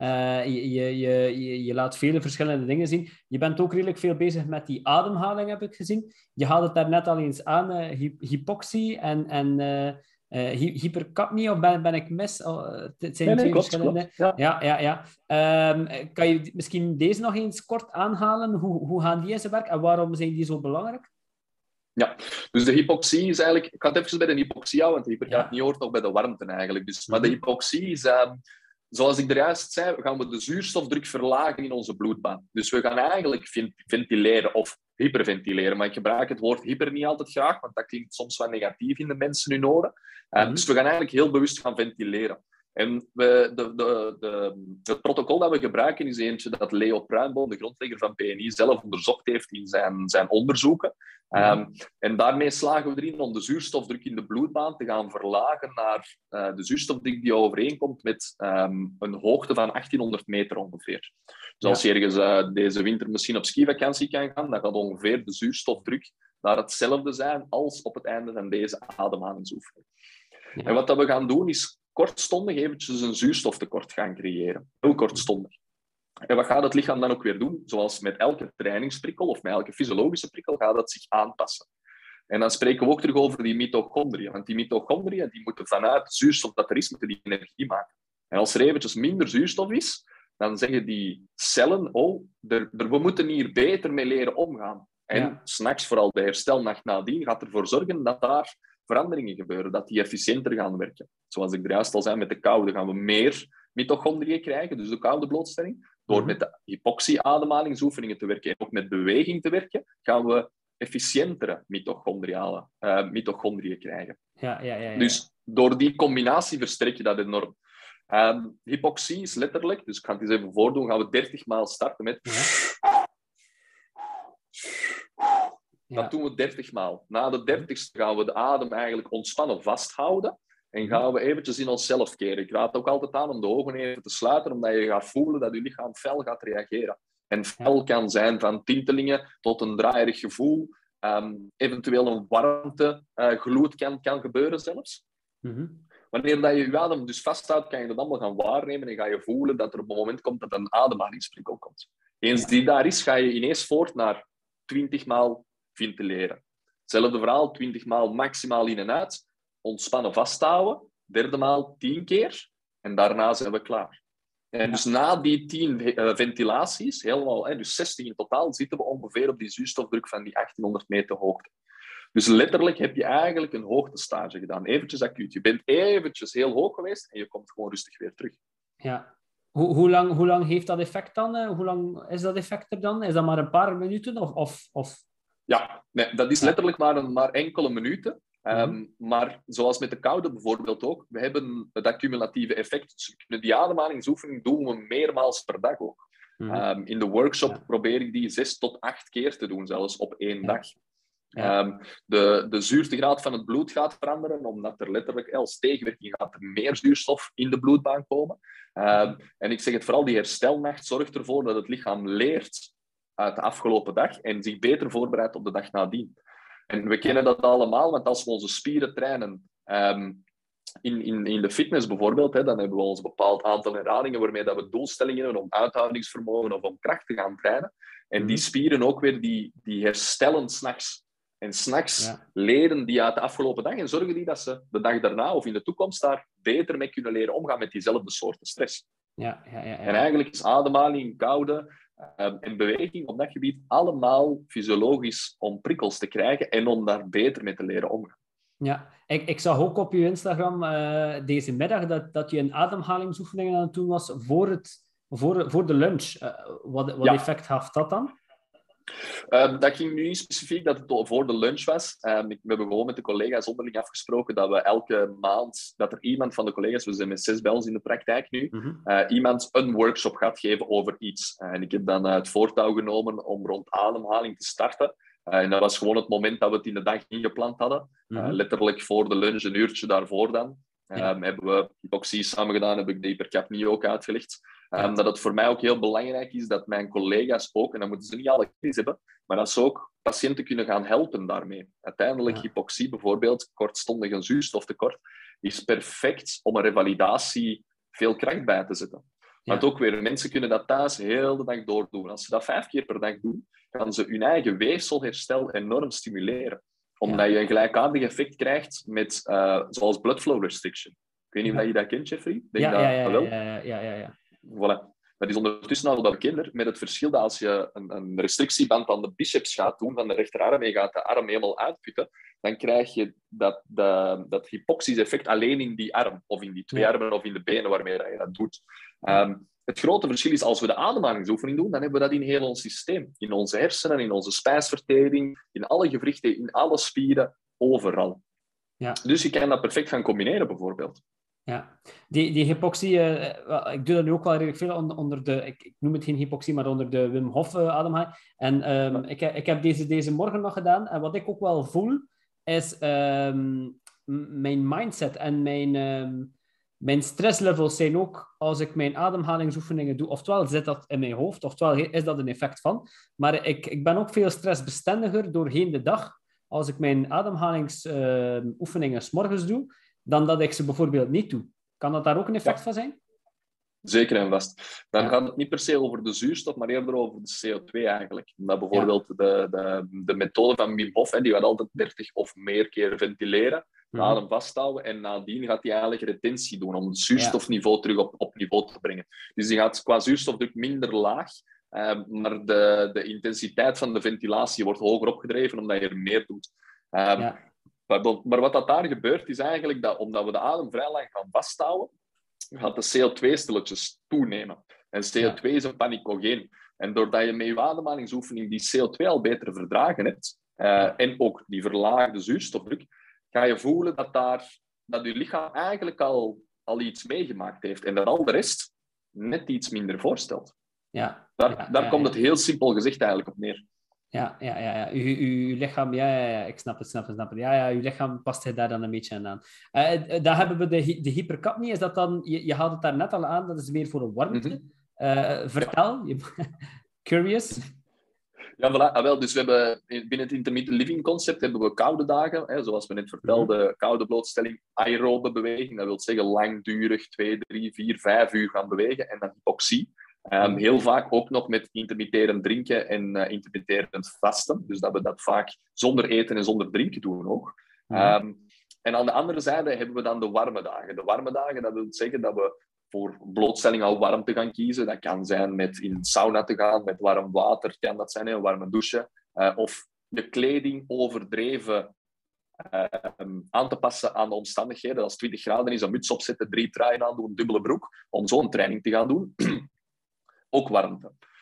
Je laat vele verschillende dingen zien. Je bent ook redelijk veel bezig met die ademhaling, heb ik gezien. Je had het daar net al eens aan, hypoxie en hypercapnie, of ben ik mis? Het zijn twee verschillende. Klopt. Ja. Kan je misschien deze nog eens kort aanhalen? Hoe gaan die in zijn werk en waarom zijn die zo belangrijk? Ja, dus de hypoxie is eigenlijk... Ik ga het even bij de hypoxie houden, want de hypercapnie hoort ook bij de warmte eigenlijk. Dus, maar de hypoxie is... Zoals ik er juist zei, gaan we de zuurstofdruk verlagen in onze bloedbaan. Dus we gaan eigenlijk ventileren of hyperventileren. Maar ik gebruik het woord hyper niet altijd graag, want dat klinkt soms wat negatief in de mensen hun oren. Dus we gaan eigenlijk heel bewust gaan ventileren. En het protocol dat we gebruiken is eentje dat Leo Pruimboom, de grondlegger van PNI, zelf onderzocht heeft in zijn onderzoeken. En daarmee slagen we erin om de zuurstofdruk in de bloedbaan te gaan verlagen naar de zuurstofdruk die overeenkomt met een hoogte van 1800 meter ongeveer. Dus als je ergens deze winter misschien op skivakantie kan gaan, dan gaat ongeveer de zuurstofdruk daar hetzelfde zijn als op het einde van deze ademhalingsoefening. Ja. En wat dat we gaan doen is kortstondig eventjes een zuurstoftekort gaan creëren. Heel kortstondig. En wat gaat het lichaam dan ook weer doen? Zoals met elke trainingsprikkel of met elke fysiologische prikkel gaat het zich aanpassen. En dan spreken we ook terug over die mitochondriën. Want die mitochondriën die moeten vanuit het zuurstof dat er is, moeten die energie maken. En als er eventjes minder zuurstof is, dan zeggen die cellen, we moeten hier beter mee leren omgaan. En 's nachts, vooral de herstelnacht nadien, gaat ervoor zorgen dat daar veranderingen gebeuren, dat die efficiënter gaan werken. Zoals ik er juist al zei, met de koude gaan we meer mitochondriën krijgen, dus de koude blootstelling. Door met de hypoxie-ademhalingsoefeningen te werken en ook met beweging te werken, gaan we efficiëntere mitochondriën krijgen. Ja. Dus door die combinatie versterk je dat enorm. Hypoxie is letterlijk, dus ik ga het eens even voordoen, gaan we 30 maal starten met... Dat doen we 30 maal. Na de 30ste gaan we de adem eigenlijk ontspannen vasthouden en gaan we eventjes in onszelf keren. Ik raad ook altijd aan om de ogen even te sluiten, omdat je gaat voelen dat je lichaam fel gaat reageren. En fel kan zijn van tintelingen tot een draaierig gevoel, eventueel een warmte, gloed kan gebeuren zelfs. Wanneer dat je je adem dus vasthoudt, kan je dat allemaal gaan waarnemen en ga je voelen dat er op een moment komt dat een ademhalingsprikkel komt. Eens die daar is, ga je ineens voort naar 20 maal ventileren. Hetzelfde verhaal, 20 maal maximaal in en uit, ontspannen vasthouden, derde maal 10 keer en daarna zijn we klaar. En dus na die 10 ventilaties, helemaal, dus 60 in totaal, zitten we ongeveer op die zuurstofdruk van die 1800 meter hoogte. Dus letterlijk heb je eigenlijk een hoogtestage gedaan. Eventjes acuut. Je bent eventjes heel hoog geweest en je komt gewoon rustig weer terug. Ja. Hoe lang heeft dat effect dan? Hoe lang is dat effect er dan? Is dat maar een paar minuten? Of... Ja, nee, dat is letterlijk maar enkele minuten. Maar zoals met de koude bijvoorbeeld ook, we hebben dat cumulatieve effect. Dus we kunnen die ademhalingsoefening doen we meermaals per dag ook. In de workshop probeer ik die 6 tot 8 keer te doen, zelfs op 1 dag. Ja. De zuurtegraad van het bloed gaat veranderen, omdat er letterlijk als tegenwerking gaat er meer zuurstof in de bloedbaan komen. En ik zeg het vooral, die herstelnacht zorgt ervoor dat het lichaam leert uit de afgelopen dag en zich beter voorbereidt op de dag nadien. En we kennen dat allemaal, want als we onze spieren trainen, in de fitness bijvoorbeeld, dan hebben we ons bepaald aantal herhalingen waarmee dat we doelstellingen hebben om uithoudingsvermogen of om kracht te gaan trainen. En die spieren ook weer die herstellen 's nachts. En 's nachts leren die uit de afgelopen dag en zorgen die dat ze de dag daarna of in de toekomst daar beter mee kunnen leren omgaan met diezelfde soorten stress. En eigenlijk is ademhaling, koude en beweging op dat gebied allemaal fysiologisch om prikkels te krijgen en om daar beter mee te leren omgaan. Ja, ik zag ook op je Instagram deze middag dat je een ademhalingsoefening aan het doen was voor de lunch. Wat effect heeft dat dan? Dat ging nu niet specifiek dat het voor de lunch was. We hebben gewoon met de collega's onderling afgesproken dat we elke maand, dat er iemand van de collega's, we zijn met 6 bij ons in de praktijk nu, iemand een workshop gaat geven over iets. En ik heb dan het voortouw genomen om rond ademhaling te starten. En dat was gewoon het moment dat we het in de dag ingepland hadden. Letterlijk voor de lunch, een uurtje daarvoor dan. Hebben we hypoxie samen gedaan, heb ik de hypercapnie ook uitgelegd. Dat het voor mij ook heel belangrijk is dat mijn collega's ook, en dan moeten ze niet alle kennis hebben, maar dat ze ook patiënten kunnen gaan helpen daarmee. Uiteindelijk, hypoxie bijvoorbeeld, kortstondig een zuurstoftekort, is perfect om een revalidatie veel kracht bij te zetten. Want ook weer, mensen kunnen dat thuis heel de dag doordoen. Als ze dat 5 keer per dag doen, gaan ze hun eigen weefselherstel enorm stimuleren. Omdat je een gelijkaardig effect krijgt met, zoals blood flow restriction. Ik weet niet of je dat kent, Jeffrey. Ja. Voilà. Dat is ondertussen al wat bekender, met het verschil dat als je een restrictieband aan de biceps gaat doen, van de rechterarm, en je gaat de arm helemaal uitputten, dan krijg je dat hypoxisch effect alleen in die arm, of in die 2 armen, of in de benen waarmee je dat doet. Het grote verschil is, als we de ademhalingsoefening doen, dan hebben we dat in heel ons systeem. In onze hersenen, in onze spijsvertering, in alle gewrichten, in alle spieren, overal. Dus je kan dat perfect gaan combineren, bijvoorbeeld. Ja, die hypoxie, ik doe dat nu ook wel redelijk veel onder de, ik noem het geen hypoxie, maar onder de Wim Hof ademhaling. En ik heb deze morgen nog gedaan. En wat ik ook wel voel, is mijn mindset en mijn stresslevels zijn ook, als ik mijn ademhalingsoefeningen doe, oftewel zit dat in mijn hoofd, oftewel is dat een effect van. Maar ik ben ook veel stressbestendiger doorheen de dag, als ik mijn ademhalingsoefeningen 's morgens doe, dan dat ik ze bijvoorbeeld niet doe. Kan dat daar ook een effect van zijn? Zeker en vast. Dan gaat het niet per se over de zuurstof, maar eerder over de CO2 eigenlijk. Omdat bijvoorbeeld de methode van Wim Hof, die gaat altijd 30 of meer keer ventileren, de adem vasthouden, en nadien gaat hij eigenlijk retentie doen om het zuurstofniveau terug op niveau te brengen. Dus die gaat qua zuurstofdruk minder laag, maar de intensiteit van de ventilatie wordt hoger opgedreven omdat je er meer doet. Maar wat dat daar gebeurt, is eigenlijk dat omdat we de adem vrij lang gaan vasthouden, gaat de CO2 stilletjes toenemen. En CO2 is een panicogeen. En doordat je met je ademhalingsoefening die CO2 al beter verdragen hebt, en ook die verlaagde zuurstofdruk, ga je voelen dat je lichaam eigenlijk al iets meegemaakt heeft. En dat al de rest net iets minder voorstelt. Daar komt het heel simpel gezegd eigenlijk op neer. Ja. Uw lichaam, ik snap het. Ja, uw lichaam past zich daar dan een beetje aan. Dan hebben we de hypercapnie. Is dat dan, je haalt het daar net al aan, dat is meer voor een warmte. Vertel, curious. Ja, voilà. Wel, dus we hebben binnen het intermittent living concept hebben we koude dagen, zoals we net vertelden, koude blootstelling, aerobe beweging, dat wil zeggen langdurig 2, 3, 4, 5 uur gaan bewegen, en dan hypoxie. Heel vaak ook nog met intermitterend drinken en intermitterend vasten. Dus dat we dat vaak zonder eten en zonder drinken doen ook. En aan de andere zijde hebben we dan de warme dagen. De warme dagen, dat wil zeggen dat we voor blootstelling al warm te gaan kiezen. Dat kan zijn met in de sauna te gaan, met warm water, kan dat zijn, een warme douche. Of de kleding overdreven aan te passen aan de omstandigheden. Als het 20 graden is, een muts opzetten, 3 truien aandoen, een dubbele broek, om zo'n training te gaan doen. Ook warmte.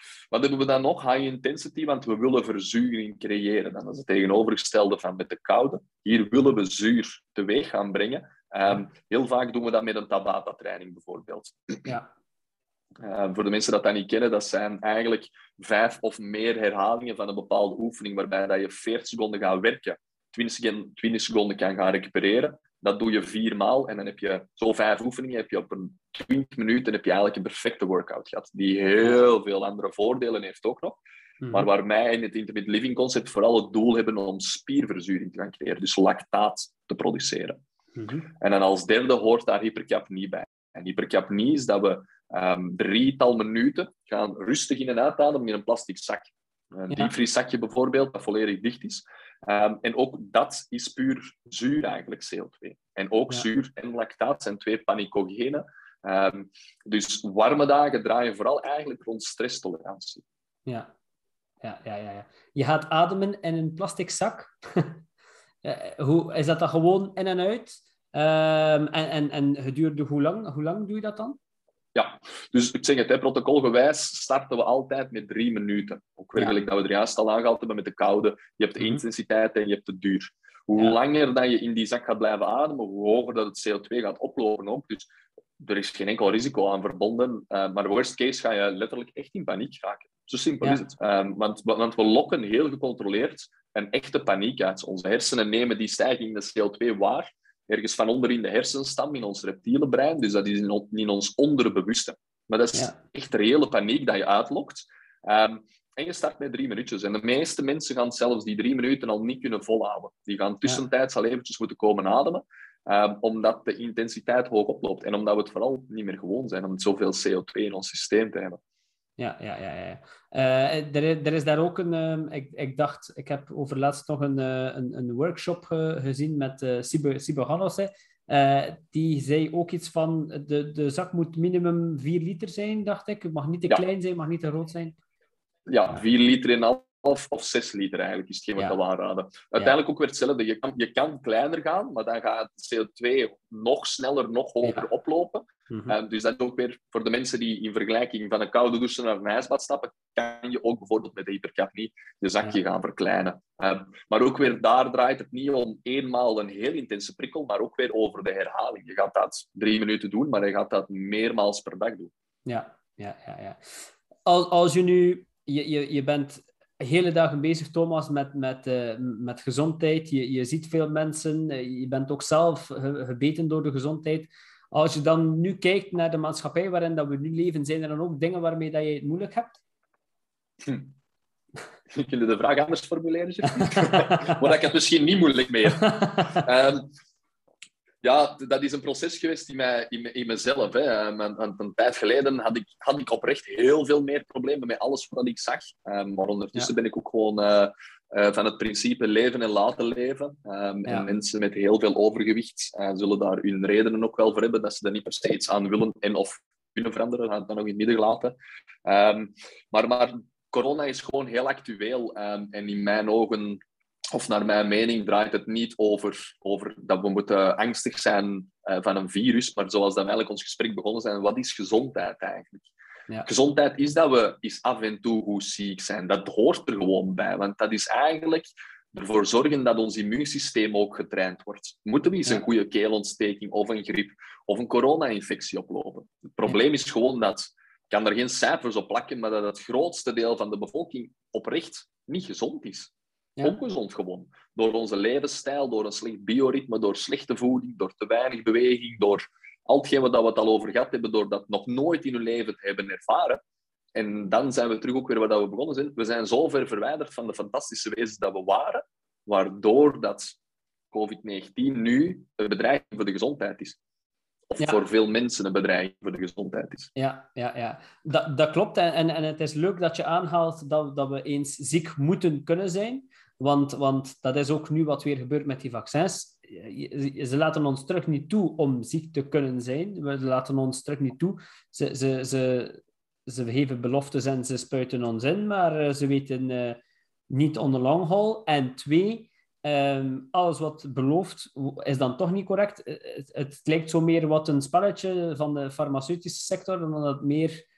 Wat hebben we dan nog? High intensity, want we willen verzuring creëren. Dan is het tegenovergestelde van met de koude. Hier willen we zuur teweeg gaan brengen. Heel vaak doen we dat met een Tabata-training bijvoorbeeld. Ja. Voor de mensen dat niet kennen, dat zijn eigenlijk 5 of meer herhalingen van een bepaalde oefening, waarbij dat je 40 seconden gaat werken, 20 seconden kan gaan recupereren. Dat doe je 4 maal en dan heb je zo 5 oefeningen. Heb je op een 20 minuten heb je eigenlijk een perfecte workout gehad, die heel veel andere voordelen heeft ook nog. Maar waar wij in het intermittent living concept vooral het doel hebben om spierverzuring te gaan creëren, dus lactaat te produceren. En dan als derde hoort daar hypercapnie bij. En hypercapnie is dat we 3-tal minuten gaan rustig in- en uitademen in een plastic zak. Een diepvrieszakje bijvoorbeeld, dat volledig dicht is. En ook dat is puur zuur eigenlijk, CO2. En ook zuur en lactaat zijn 2 panicogenen. Dus warme dagen draaien vooral eigenlijk rond stresstolerantie. Ja. Je gaat ademen in een plastic zak. Hoe, is dat dan gewoon in en uit? En gedurende hoe lang? Hoe lang doe je dat dan? Ja, dus ik zeg het, protocolgewijs starten we altijd met 3 minuten. Ook werkelijk dat we er juist al aangehaald hebben met de koude. Je hebt de intensiteit en je hebt de duur. Hoe langer dat je in die zak gaat blijven ademen, hoe hoger dat het CO2 gaat oplopen ook. Dus er is geen enkel risico aan verbonden. Maar worst case ga je letterlijk echt in paniek raken. Zo simpel is het. Want we lokken heel gecontroleerd een echte paniek uit. Onze hersenen nemen die stijging in de CO2 waar. Ergens van onder in de hersenstam, in ons reptiele brein. Dus dat is in ons onderbewuste. Maar dat is echt reële paniek dat je uitlokt. En je start met 3 minuutjes. En de meeste mensen gaan zelfs die 3 minuten al niet kunnen volhouden. Die gaan tussentijds al eventjes moeten komen ademen. Omdat de intensiteit hoog oploopt. En omdat we het vooral niet meer gewoon zijn om zoveel CO2 in ons systeem te hebben. Ja. Er is daar ook een... Ik dacht, ik heb overlaatst nog een workshop gezien met Sibo Hannos. Die zei ook iets van, de zak moet minimum 4 liter zijn, dacht ik. Het mag niet te klein zijn, mag niet te groot zijn. Ja, 4 liter en half of 6 liter eigenlijk, is hetgeen wat ik wil aanraden. Uiteindelijk ook weer hetzelfde. Je kan kleiner gaan, maar dan gaat CO2 nog sneller, nog hoger oplopen. Dus dat is ook weer voor de mensen die in vergelijking van een koude douche naar een ijsbad stappen, kan je ook bijvoorbeeld met de hypercapnie je zakje gaan verkleinen. Maar ook weer daar draait het niet om eenmaal een heel intense prikkel, maar ook weer over de herhaling. Je gaat dat 3 minuten doen, maar je gaat dat meermaals per dag doen. Ja. Als je nu... Je bent hele dagen bezig, Thomas, met gezondheid. Je ziet veel mensen. Je bent ook zelf gebeten door de gezondheid. Als je dan nu kijkt naar de maatschappij waarin dat we nu leven, zijn er dan ook dingen waarmee dat je het moeilijk hebt? Kun je de vraag anders formuleren? Maar ik het misschien niet moeilijk meer. Ja, dat is een proces geweest in mezelf. Hè. Een tijd geleden had ik oprecht heel veel meer problemen met alles wat ik zag. Maar ondertussen ben ik ook gewoon van het principe leven en laten leven. En mensen met heel veel overgewicht zullen daar hun redenen ook wel voor hebben dat ze er niet per se iets aan willen en of kunnen veranderen. Dat nog in het midden gelaten. Maar corona is gewoon heel actueel. En in mijn ogen... Of naar mijn mening draait het niet over dat we moeten angstig zijn van een virus, maar zoals dat we eigenlijk ons gesprek begonnen zijn, wat is gezondheid eigenlijk? Ja. Gezondheid is dat we eens af en toe goed ziek zijn. Dat hoort er gewoon bij, want dat is eigenlijk ervoor zorgen dat ons immuunsysteem ook getraind wordt. Moeten we eens een goede keelontsteking of een griep of een corona-infectie oplopen? Het probleem is gewoon dat, ik kan er geen cijfers op plakken, maar dat het grootste deel van de bevolking oprecht niet gezond is. Ongezond gewoon. Door onze levensstijl, door een slecht bioritme, door slechte voeding, door te weinig beweging, door al hetgeen wat we het al over gehad hebben, door dat nog nooit in hun leven te hebben ervaren. En dan zijn we terug ook weer waar we begonnen zijn. We zijn zo ver verwijderd van de fantastische wezens dat we waren, waardoor dat COVID-19 nu een bedreiging voor de gezondheid is. Of voor veel mensen een bedreiging voor de gezondheid is. Ja. Dat klopt. En het is leuk dat je aanhaalt dat we eens ziek moeten kunnen zijn. Want dat is ook nu wat weer gebeurt met die vaccins. Ze laten ons terug niet toe om ziek te kunnen zijn. We laten ons terug niet toe. Ze geven beloftes en ze spuiten ons in, maar ze weten niet on the long haul. En 2... alles wat belooft is dan toch niet correct. Het lijkt zo meer wat een spelletje van de farmaceutische sector, dan dat het meer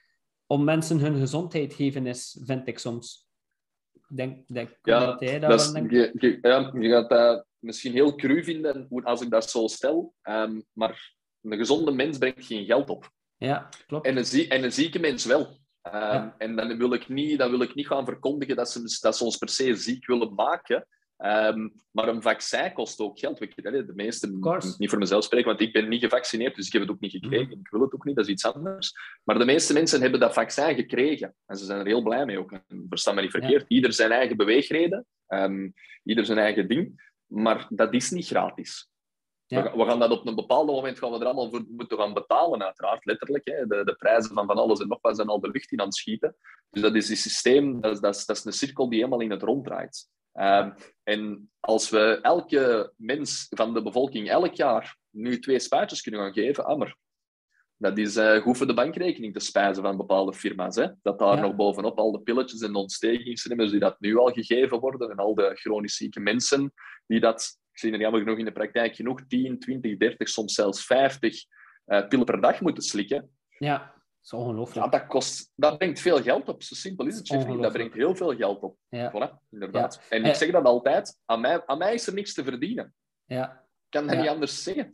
om mensen hun gezondheid geven is, vind ik soms. Denk Ja, dat jij dat wel denkt. je gaat dat misschien heel cru vinden als ik dat zo stel, maar een gezonde mens brengt geen geld op. Ja, klopt. En een zieke mens wel. Ja. En dan wil ik niet gaan verkondigen dat ze ons per se ziek willen maken. Maar een vaccin kost ook geld. De meeste, niet voor mezelf spreken, want ik ben niet gevaccineerd, dus ik heb het ook niet gekregen. Ik wil het ook niet, dat is iets anders. Maar de meeste mensen hebben dat vaccin gekregen. En ze zijn er heel blij mee ook. Versta me niet verkeerd. Ja. Ieder zijn eigen beweegreden. Ieder zijn eigen ding. Maar dat is niet gratis. Ja. We gaan dat op een bepaald moment gaan we er allemaal voor moeten gaan betalen, uiteraard, letterlijk. Hè. De prijzen van alles en nog wat zijn al de lucht in aan het schieten. Dus dat is een systeem, dat is een cirkel die helemaal in het rond draait. En als we elke mens van de bevolking elk jaar nu 2 spuitjes kunnen gaan geven, maar dat is goed voor de bankrekening te spijzen van bepaalde firma's. Hè? Dat daar nog bovenop al de pilletjes en de ontstekingsremmers die dat nu al gegeven worden en al de chronisch zieke mensen die dat, ik zie er jammer genoeg in de praktijk genoeg, 10, 20, 30, soms zelfs 50 pillen per dag moeten slikken. Ja, dat is ongelooflijk. Ja, dat brengt veel geld op. Zo simpel is het, Jeffrey. Dat brengt heel veel geld op. Ja. Voilà, inderdaad. Ja. En ik zeg dat altijd, aan mij is er niks te verdienen. Ja. Ik kan dat niet anders zeggen.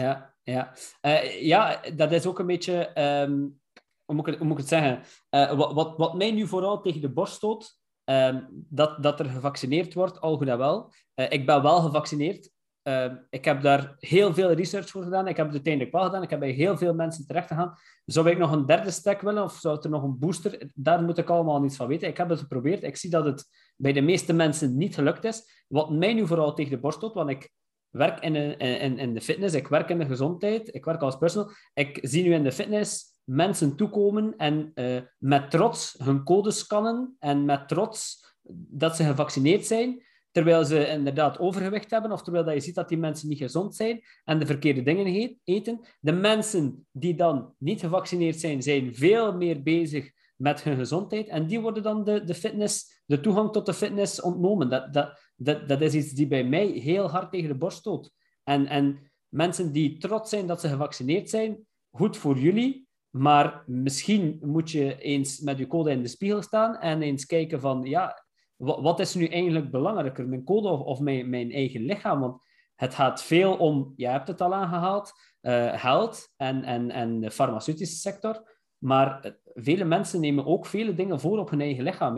Ja, dat is ook een beetje... hoe moet ik het zeggen? Wat mij nu vooral tegen de borst stoot, dat er gevaccineerd wordt, al goed en wel. Ik ben wel gevaccineerd. Ik heb daar heel veel research voor gedaan. Ik heb het uiteindelijk wel gedaan. Ik heb bij heel veel mensen terecht gegaan. Zou ik nog een derde stack willen? Of zou er nog een booster? Daar moet ik allemaal niets van weten. Ik heb het geprobeerd. Ik zie dat het bij de meeste mensen niet gelukt is. Wat mij nu vooral tegen de borst stoot, want ik werk in de fitness, ik werk in de gezondheid, ik werk als personal. Ik zie nu in de fitness mensen toekomen en met trots hun code scannen en met trots dat ze gevaccineerd zijn, terwijl ze inderdaad overgewicht hebben, of terwijl dat je ziet dat die mensen niet gezond zijn en de verkeerde dingen eten. De mensen die dan niet gevaccineerd zijn, zijn veel meer bezig met hun gezondheid en die worden dan de toegang tot de fitness ontnomen. Dat is iets die bij mij heel hard tegen de borst stoot. En mensen die trots zijn dat ze gevaccineerd zijn, goed voor jullie, maar misschien moet je eens met je code in de spiegel staan en eens kijken van, ja, wat is nu eigenlijk belangrijker, mijn code of mijn eigen lichaam? Want het gaat veel om, je hebt het al aangehaald, geld en de farmaceutische sector, maar vele mensen nemen ook vele dingen voor op hun eigen lichaam.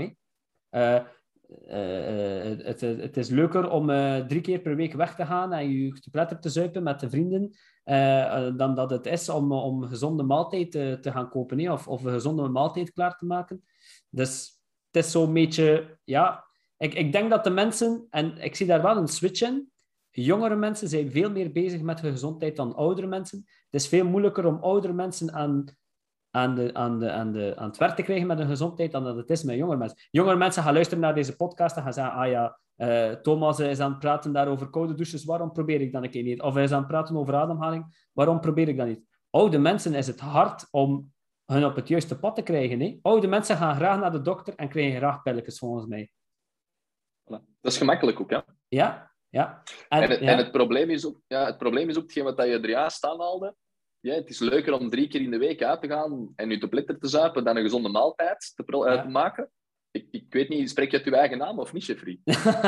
Het is leuker om 3 keer per week weg te gaan en je te pletter te zuipen met de vrienden, dan dat het is om een gezonde maaltijd te gaan kopen, of een gezonde maaltijd klaar te maken. Dus het is zo'n beetje... Ja, ik denk dat de mensen... En ik zie daar wel een switch in. Jongere mensen zijn veel meer bezig met hun gezondheid dan oudere mensen. Het is veel moeilijker om oudere mensen aan het werk te krijgen met hun gezondheid dan dat het is met jongere mensen. Jongere mensen gaan luisteren naar deze podcast en gaan zeggen, Thomas is aan het praten daar over koude douches, waarom probeer ik dat een keer niet? Of hij is aan het praten over ademhaling, waarom probeer ik dat niet? Oude mensen is het hard om hun op het juiste pad te krijgen. Hè? Oude mensen gaan graag naar de dokter en krijgen graag pilletjes, volgens mij. Voilà. Dat is gemakkelijk ook, hè? Ja. En het probleem is ook, hetgeen wat je er juist aanhaalde. Ja, het is leuker om 3 keer in de week uit te gaan en je te pletter te zuipen dan een gezonde maaltijd te maken. Ik weet niet, spreek je uit je eigen naam of niet, Jeffrey?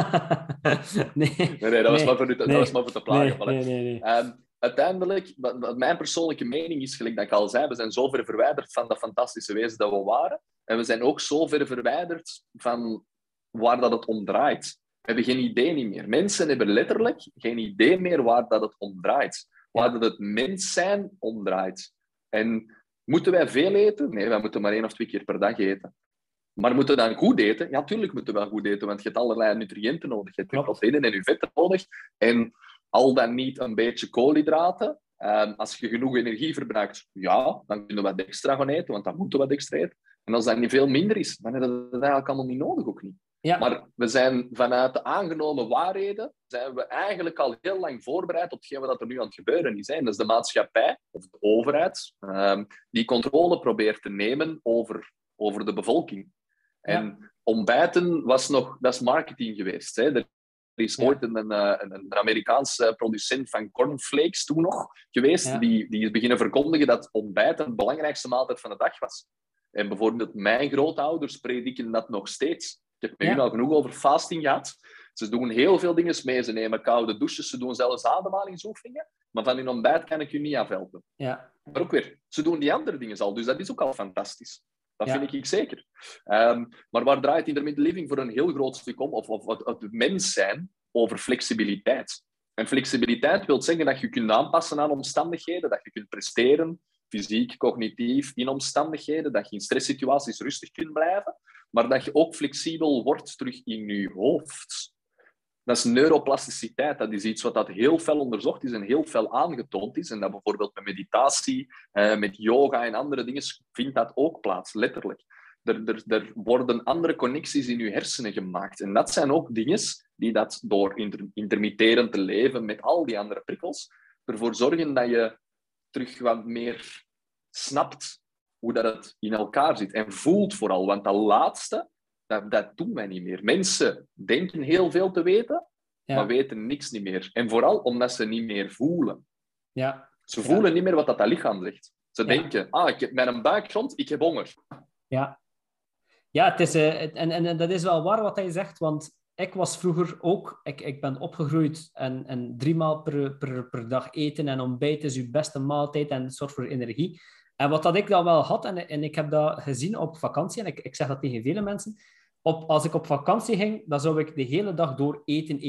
Nee, dat was maar voor te plagen. Nee. Uiteindelijk, wat mijn persoonlijke mening is, gelijk dat ik al zei, we zijn zo ver verwijderd van dat fantastische wezen dat we waren. En we zijn ook zo ver verwijderd van waar dat het om draait. We hebben geen idee niet meer. Mensen hebben letterlijk geen idee meer waar dat het om draait. Waar dat het mens zijn om draait. En moeten wij veel eten? Nee, wij moeten maar 1 of 2 keer per dag eten. Maar moeten we dan goed eten? Ja, tuurlijk moeten we wel goed eten, want je hebt allerlei nutriënten nodig. Je hebt je proteïnen en je vetten nodig. En al dan niet een beetje koolhydraten. Als je genoeg energie verbruikt, ja, dan kunnen we wat extra gaan eten, want dan moeten we wat extra eten. En als dat niet veel minder is, dan hebben we dat eigenlijk allemaal niet nodig, ook niet. Ja. Maar we zijn vanuit de aangenomen waarheden, zijn we eigenlijk al heel lang voorbereid op hetgeen wat er nu aan het gebeuren is. Hè. En dat is de maatschappij, of de overheid, die controle probeert te nemen over de bevolking. Ja. En ontbijten dat is marketing geweest. Hè. Er is ooit een Amerikaanse producent van cornflakes toen nog geweest, die is beginnen verkondigen dat ontbijt de belangrijkste maaltijd van de dag was. En bijvoorbeeld mijn grootouders prediken dat nog steeds. Ik heb met u Ja. al genoeg over fasting gehad. Ze doen heel veel dingen mee. Ze nemen koude douches, ze doen zelfs ademhalingsoefeningen. Maar van hun ontbijt kan ik u niet afhelpen. Ja. Maar ook weer, ze doen die andere dingen al. Dus dat is ook al fantastisch. Dat Ja. vind ik zeker. Maar waar draait intermittent living voor een heel groot stuk om? Of het mens zijn over flexibiliteit. En flexibiliteit wil zeggen dat je kunt aanpassen aan omstandigheden, dat je kunt presteren, fysiek, cognitief, in omstandigheden, dat je in stresssituaties rustig kunt blijven, maar dat je ook flexibel wordt terug in je hoofd. Dat is neuroplasticiteit. Dat is iets wat dat heel fel onderzocht is en heel fel aangetoond is. En dat bijvoorbeeld met meditatie, met yoga en andere dingen vindt dat ook plaats, letterlijk. Er worden andere connecties in je hersenen gemaakt. En dat zijn ook dingen die dat door intermitterend te leven met al die andere prikkels ervoor zorgen dat je terug wat meer snapt hoe dat het in elkaar zit. En voelt vooral, want dat laatste, dat doen wij niet meer. Mensen denken heel veel te weten, maar weten niks niet meer. En vooral omdat ze niet meer voelen. Ja. Ze voelen niet meer wat dat lichaam zegt. Ze denken, ik heb met een buik rond, ik heb honger. Ja. Ja, het is, en dat is wel waar wat hij zegt, want ik was vroeger ook... Ik ben opgegroeid en 3 maal per dag eten en ontbijt is uw beste maaltijd en zorgt voor energie. En wat dat ik dan wel had, en ik heb dat gezien op vakantie, en ik zeg dat tegen vele mensen, als ik op vakantie ging, dan zou ik de hele dag door eten.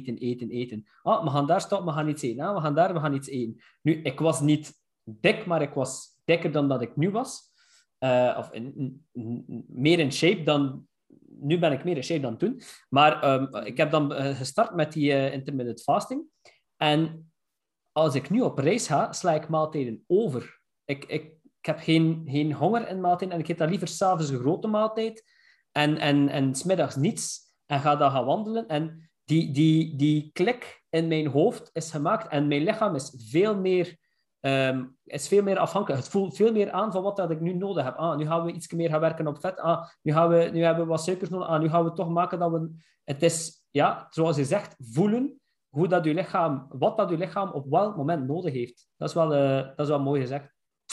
We gaan daar stoppen, we gaan iets eten. We gaan daar, we gaan iets eten. Nu, ik was niet dik, maar ik was dikker dan dat ik nu was. Of meer in shape dan... Nu ben ik meer in shape dan toen. Maar ik heb dan gestart met die intermittent fasting. En als ik nu op reis ga, sla ik maaltijden over. Ik heb geen honger in maaltijden en ik eet dan liever 's avonds een grote maaltijd en 's middags niets en ga dan gaan wandelen. En die klik in mijn hoofd is gemaakt en mijn lichaam is veel meer afhankelijk. Het voelt veel meer aan van wat dat ik nu nodig heb. Nu gaan we iets meer gaan werken op vet. Nu hebben we wat suikers nodig. Nu gaan we toch maken dat we... Het is, zoals je zegt, voelen hoe dat je lichaam, wat dat je lichaam op welk moment nodig heeft. Dat is wel mooi gezegd.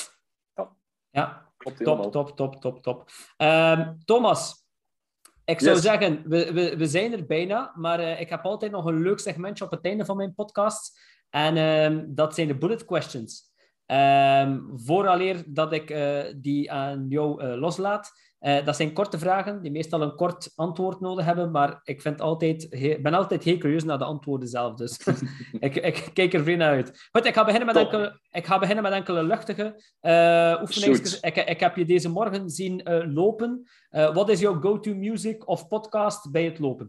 Ja, top. Thomas, ik zou zeggen, we zijn er bijna, maar ik heb altijd nog een leuk segmentje op het einde van mijn podcast. En dat zijn de bullet questions. Vooraleer dat ik die aan jou loslaat. Dat zijn korte vragen die meestal een kort antwoord nodig hebben, maar ik ben altijd heel curieus naar de antwoorden zelf. Dus ik kijk er veel naar uit. Goed, ik ga beginnen met enkele luchtige oefeningen. Ik heb je deze morgen zien lopen. Wat is jouw go-to music of podcast bij het lopen?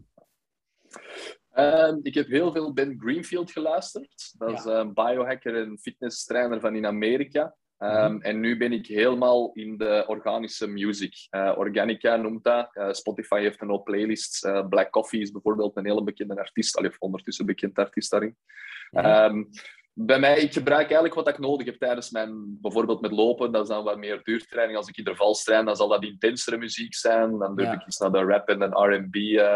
Ik heb heel veel Ben Greenfield geluisterd. Dat is een biohacker en fitness trainer van in Amerika. En nu ben ik helemaal in de organische music. Organica noemt dat. Spotify heeft een hoop playlists. Black Coffee is bijvoorbeeld een hele bekende artiest. Of ondertussen bekend artiest daarin. Bij mij, ik gebruik eigenlijk wat ik nodig heb tijdens mijn... Bijvoorbeeld met lopen, dat is dan wat meer duurtraining. Als ik intervals train, dan zal dat intensere muziek zijn. Dan durf ik iets naar de rap en de R&B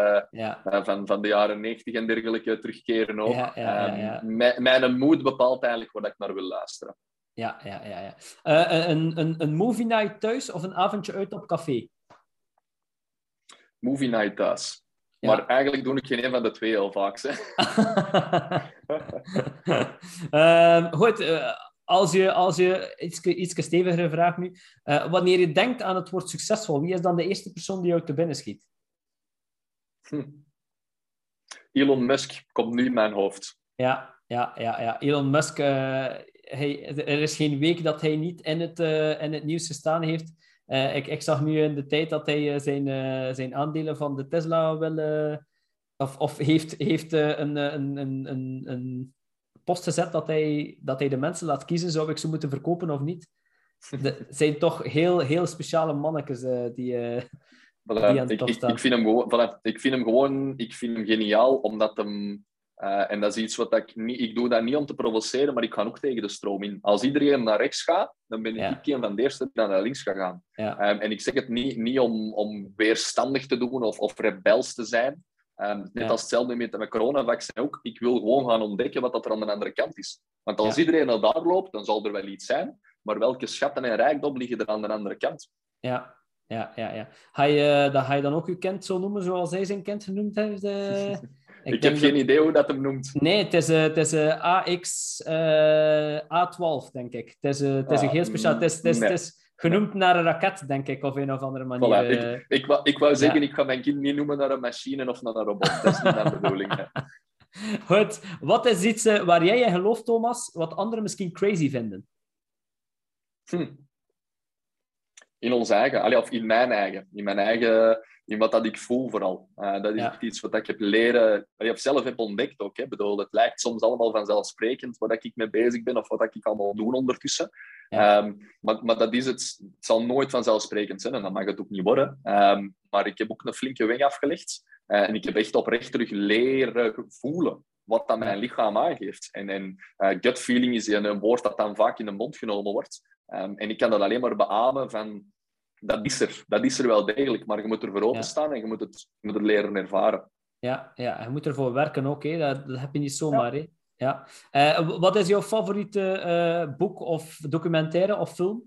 van de jaren 90 en dergelijke terugkeren ook. Mijn mood bepaalt eigenlijk wat ik naar wil luisteren. Ja. Een movie night thuis of een avondje uit op café? Movie night thuis. Ja. Maar eigenlijk doe ik geen een van de twee heel vaak. Goed, als je iets stevigere vraag nu. Wanneer je denkt aan het woord succesvol, wie is dan de eerste persoon die jou te binnen schiet? Elon Musk komt nu in mijn hoofd. Ja. Elon Musk, er is geen week dat hij niet in het nieuws gestaan heeft. Ik zag nu in de tijd dat hij zijn aandelen van de Tesla wil... Of heeft een post gezet dat hij de mensen laat kiezen, zou ik ze moeten verkopen of niet? Het zijn toch heel speciale mannetjes die aan het top staan. Ik vind hem geniaal, omdat hem... en dat is iets wat ik doe dat niet om te provoceren, maar ik ga ook tegen de stroom in. Als iedereen naar rechts gaat, dan ben ik een van de eerste die naar links gaat gaan. Ja. En ik zeg het niet om weerstandig te doen of rebels te zijn. Net als hetzelfde met de coronavaccin ook. Ik wil gewoon gaan ontdekken wat dat er aan de andere kant is. Want als iedereen naar daar loopt, dan zal er wel iets zijn. Maar welke schatten en rijkdom liggen er aan de andere kant? Ja. ja. Ga je dan ook je kind zo noemen zoals hij zijn kind genoemd heeft? Ik heb geen idee hoe dat hem noemt. Nee, het is A12, denk ik. Het is een heel speciaal... Het is genoemd naar een raket, denk ik, op een of andere manier. Voilà. Ik wou zeggen, ik ga mijn kind niet noemen naar een machine of naar een robot. Dat is niet mijn bedoeling. Hè. Goed. Wat is iets waar jij in gelooft, Thomas, wat anderen misschien crazy vinden? In ons eigen, of in mijn eigen, in wat dat ik voel vooral. Dat is echt iets wat ik heb leren, of zelf heb ontdekt ook. Hè. Bedoel, het lijkt soms allemaal vanzelfsprekend wat ik mee bezig ben of wat ik allemaal doe ondertussen. Ja. Maar dat is het zal nooit vanzelfsprekend zijn en dat mag het ook niet worden. Maar ik heb ook een flinke weg afgelegd en ik heb echt oprecht terug leren voelen wat dat mijn lichaam aangeeft. En gut feeling is een woord dat dan vaak in de mond genomen wordt. En ik kan dat alleen maar beamen van... Dat is er wel degelijk, maar je moet ervoor openstaan en je moet het leren ervaren. Ja, je moet ervoor werken ook. Hè. Dat heb je niet zomaar. Hè. Ja. Wat is jouw favoriete boek of documentaire of film?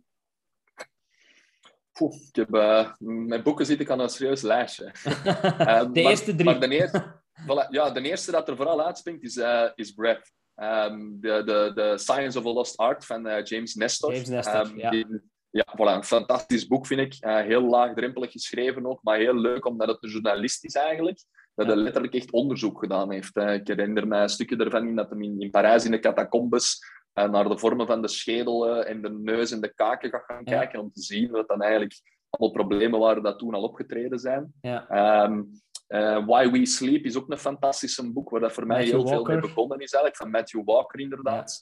Mijn boeken zit ik aan een serieus lijstje. De eerste 3. Maar de eerste dat er vooral uitspringt is Breath. The Science of a Lost Art van James Nestor. Een fantastisch boek vind ik. Heel laagdrempelig geschreven ook, maar heel leuk omdat het een journalist is eigenlijk. Dat hij letterlijk echt onderzoek gedaan heeft. Ik herinner mij stukken ervan dat hij in Parijs in de catacombes naar de vormen van de schedel en de neus en de kaken gaat gaan kijken om te zien wat dan eigenlijk allemaal problemen waren dat toen al opgetreden zijn. Why We Sleep is ook een fantastisch boek waar dat voor mij heel veel mee begonnen is eigenlijk, van Matthew Walker inderdaad.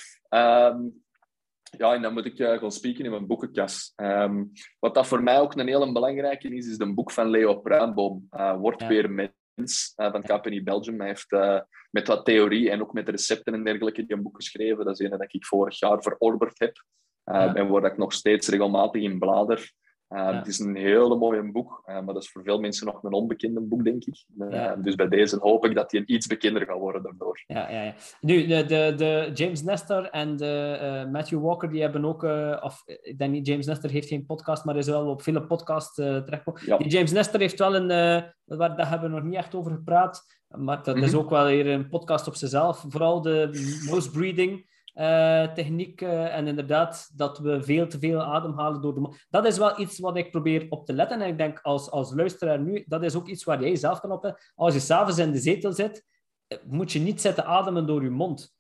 En dan moet ik gaan spreken in mijn boekenkast. Wat dat voor mij ook een hele belangrijke is een boek van Leo Pruimboom. Word weer mens, van Company Belgium. Hij heeft met wat theorie en ook met recepten en dergelijke die een boek geschreven. Dat is een dat ik vorig jaar verorberd heb. En waar ik nog steeds regelmatig in blader. Het is een hele mooie boek, maar dat is voor veel mensen nog een onbekende boek, denk ik. Dus bij deze hoop ik dat hij iets bekender gaat worden daardoor. Ja. Nu, de James Nestor en de Matthew Walker, die hebben ook... ik denk niet, James Nestor heeft geen podcast, maar is wel op vele podcasts terechtgekomen. Ja. Die James Nestor heeft wel daar hebben we nog niet echt over gepraat, maar dat is ook wel weer een podcast op zichzelf. Vooral de nose breathing... techniek en inderdaad dat we veel te veel ademhalen door de mond. Dat is wel iets wat ik probeer op te letten en ik denk als luisteraar nu, dat is ook iets waar jij zelf kan opletten. Als je 's avonds in de zetel zit, moet je niet zitten ademen door je mond.